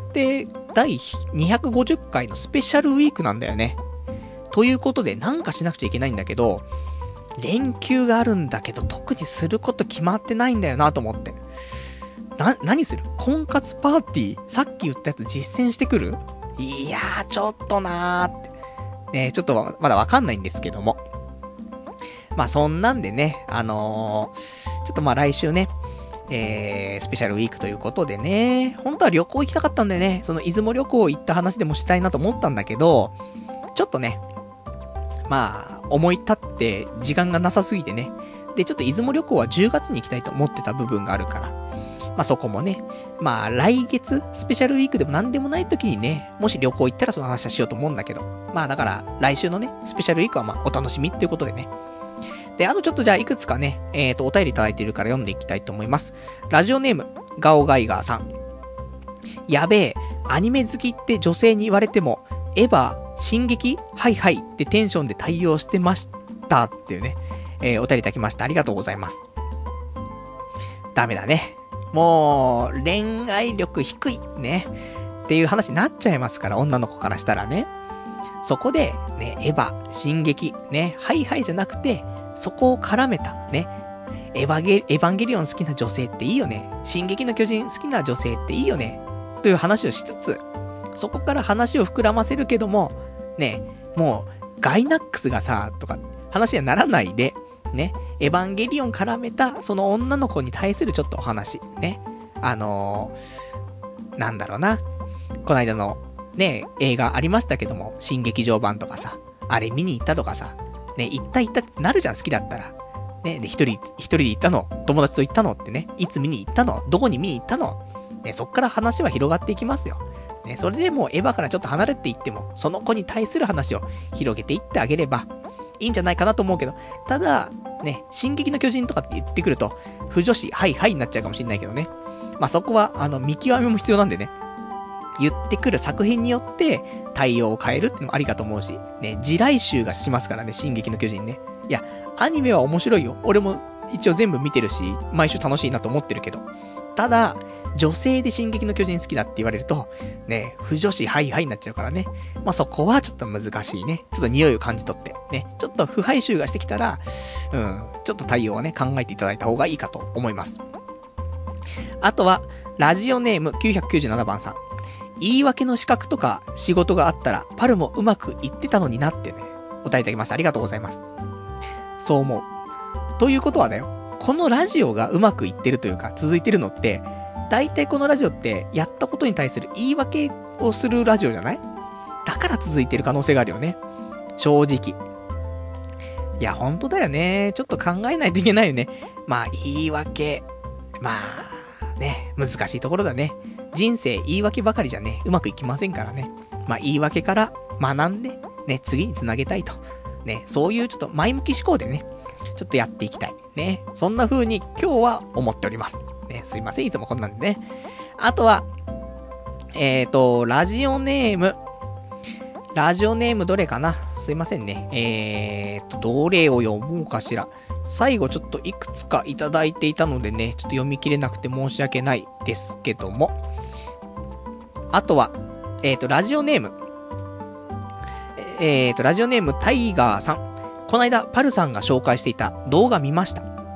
第にひゃくごじゅっかいのスペシャルウィークなんだよね。ということで、なんかしなくちゃいけないんだけど、連休があるんだけど、特にすること決まってないんだよなと思って。な、何する？婚活パーティー、さっき言ったやつ実践してくる？いやー、ちょっとなーって。ね、ちょっとまだわかんないんですけども。まあ、そんなんでね、あのー、ちょっとまあ来週ね、えー、スペシャルウィークということでね、本当は旅行行きたかったんでね、その出雲旅行行った話でもしたいなと思ったんだけど、ちょっとね、まあ、思い立って時間がなさすぎてね。で、ちょっと出雲旅行はじゅうがつに行きたいと思ってた部分があるから。まあそこもね、まあ来月、スペシャルウィークでも何でもない時にね、もし旅行行ったらその話はしようと思うんだけど。まあだから来週のね、スペシャルウィークはまあお楽しみっていうことでね。で、あとちょっとじゃあいくつかね、えっと、お便りいただいているから読んでいきたいと思います。ラジオネーム、ガオガイガーさん。やべえ、アニメ好きって女性に言われても、エヴァ、進撃はいはいってテンションで対応してましたっていうね、えー、お便りいただきました。ありがとうございます。ダメだね。もう、恋愛力低いね。っていう話になっちゃいますから、女の子からしたらね。そこで、ね、エヴァ、進撃、ね、はいはいじゃなくて、そこを絡めた、ね。エヴァゲ、エヴァンゲリオン好きな女性っていいよね。進撃の巨人好きな女性っていいよね。という話をしつつ、そこから話を膨らませるけども、ね、もう、ガイナックスがさ、とか、話にはならないで、ね、エヴァンゲリオン絡めた、その女の子に対するちょっとお話、ね。あのー、なんだろうな。この間の、ね、映画ありましたけども、新劇場版とかさ、あれ見に行ったとかさ、ね、行った行ったってなるじゃん、好きだったら。ね、で、一人、一人で行ったの、友達と行ったのってね、いつ見に行ったの、どこに見に行ったの、ね、そっから話は広がっていきますよ。ね、それでもうエヴァからちょっと離れていっても、その子に対する話を広げていってあげれば、いいんじゃないかなと思うけど、ただ、ね、進撃の巨人とかって言ってくると、不女子、はいはいになっちゃうかもしれないけどね。まあ、そこは、あの、見極めも必要なんでね。言ってくる作品によって対応を変えるってのもありかと思うし、ね、地雷集がしますからね、進撃の巨人ね。いや、アニメは面白いよ。俺も一応全部見てるし、毎週楽しいなと思ってるけど。ただ、女性で進撃の巨人好きだって言われると、ね、不女子はいはいになっちゃうからね。まあ、そこはちょっと難しいね。ちょっと匂いを感じ取って、ね、ちょっと腐敗臭がしてきたら、うん、ちょっと対応をね、考えていただいた方がいいかと思います。あとは、ラジオネームきゅうひゃくきゅうじゅうななばんさん。言い訳の資格とか仕事があったら、パルもうまくいってたのになってね、お答えいただきました。ありがとうございます。そう思う。ということはだよ、このラジオがうまくいってるというか、続いてるのって、大体このラジオって、やったことに対する言い訳をするラジオじゃない？だから続いてる可能性があるよね。正直。いや、ほんとだよね。ちょっと考えないといけないよね。まあ、言い訳。まあ、ね、難しいところだね。人生言い訳ばかりじゃね、うまくいきませんからね。まあ、言い訳から学んで、ね、次につなげたいと。ね、そういうちょっと前向き思考でね、ちょっとやっていきたい。ね、そんな風に今日は思っております。ね、すいません、いつもこんなんでね。あとは、えーと、ラジオネーム。ラジオネームどれかな？すいませんね。えーと、どれを読もうかしら。最後ちょっといくつかいただいていたのでね、ちょっと読み切れなくて申し訳ないですけども。あとは、えーと、ラジオネーム。えーと、ラジオネームタイガーさん。この間、パルさんが紹介していた動画見ました。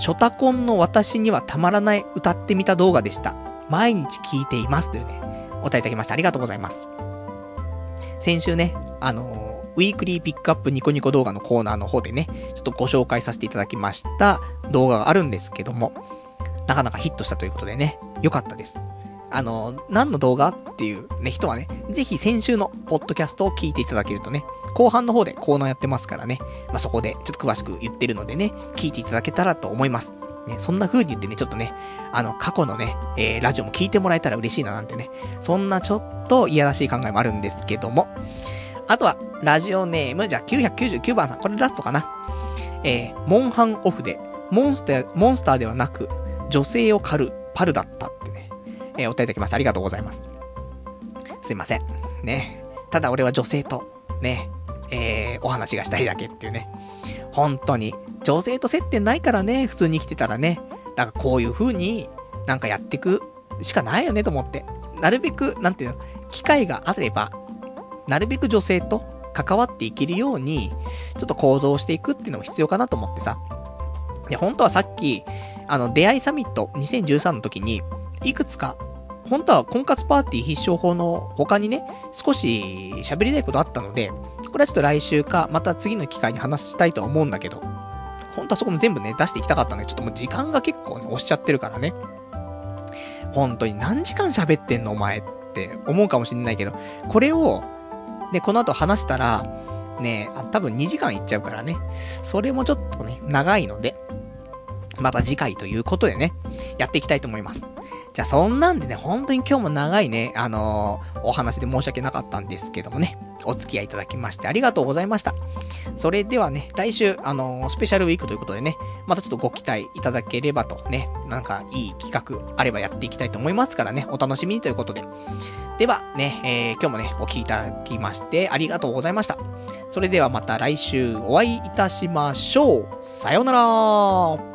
ショタコンの私にはたまらない歌ってみた動画でした。毎日聞いています。というね、お答えいただきましてありがとうございます。先週ね、あのー、ウィークリーピックアップニコニコ動画のコーナーの方でね、ちょっとご紹介させていただきました動画があるんですけども、なかなかヒットしたということでね、よかったです。あのー、何の動画っていうね、人はね、ぜひ先週のポッドキャストを聞いていただけるとね、後半の方でコーナーやってますからね、まあ、そこでちょっと詳しく言ってるのでね、聞いていただけたらと思います。ね、そんな風に言ってね、ちょっとね、あの、過去のね、えー、ラジオも聞いてもらえたら嬉しいななんてね、そんなちょっといやらしい考えもあるんですけども、あとは、ラジオネーム、じゃあきゅうひゃくきゅうじゅうきゅうばんさん、これラストかな。えー、モンハンオフで、モンスター、モンスターではなく、女性を狩るパルだったってね、えー、お答えいただきましてありがとうございます。すいません。ね。ただ俺は女性と、ね、えー、お話がしたいだけっていうね。本当に、女性と接点ないからね、普通に生きてたらね。だからこういう風になんかやってくしかないよねと思って。なるべく、なんていうの、機会があれば、なるべく女性と関わっていけるように、ちょっと行動していくっていうのも必要かなと思ってさ。いや、本当はさっき、あの、出会いサミットにせんじゅうさんの時に、いくつか、本当は婚活パーティー必勝法の他にね、少し喋りたいことあったので、これはちょっと来週か、また次の機会に話したいとは思うんだけど、本当はそこも全部ね、出していきたかったので、ちょっともう時間が結構ね、押しちゃってるからね。本当に何時間喋ってんのお前って思うかもしれないけど、これを、ね、この後話したら、ね、あ、多分にじかんいっちゃうからね、それもちょっとね、長いので、また次回ということでね、やっていきたいと思います。じゃあそんなんでね、本当に今日も長いね、あのー、お話で申し訳なかったんですけどもね、お付き合いいただきましてありがとうございました。それではね、来週、あのー、スペシャルウィークということでね、またちょっとご期待いただければとね、なんかいい企画あればやっていきたいと思いますからね、お楽しみにということで。ではね、えー、今日もね、お聞きいただきましてありがとうございました。それではまた来週お会いいたしましょう。さようなら。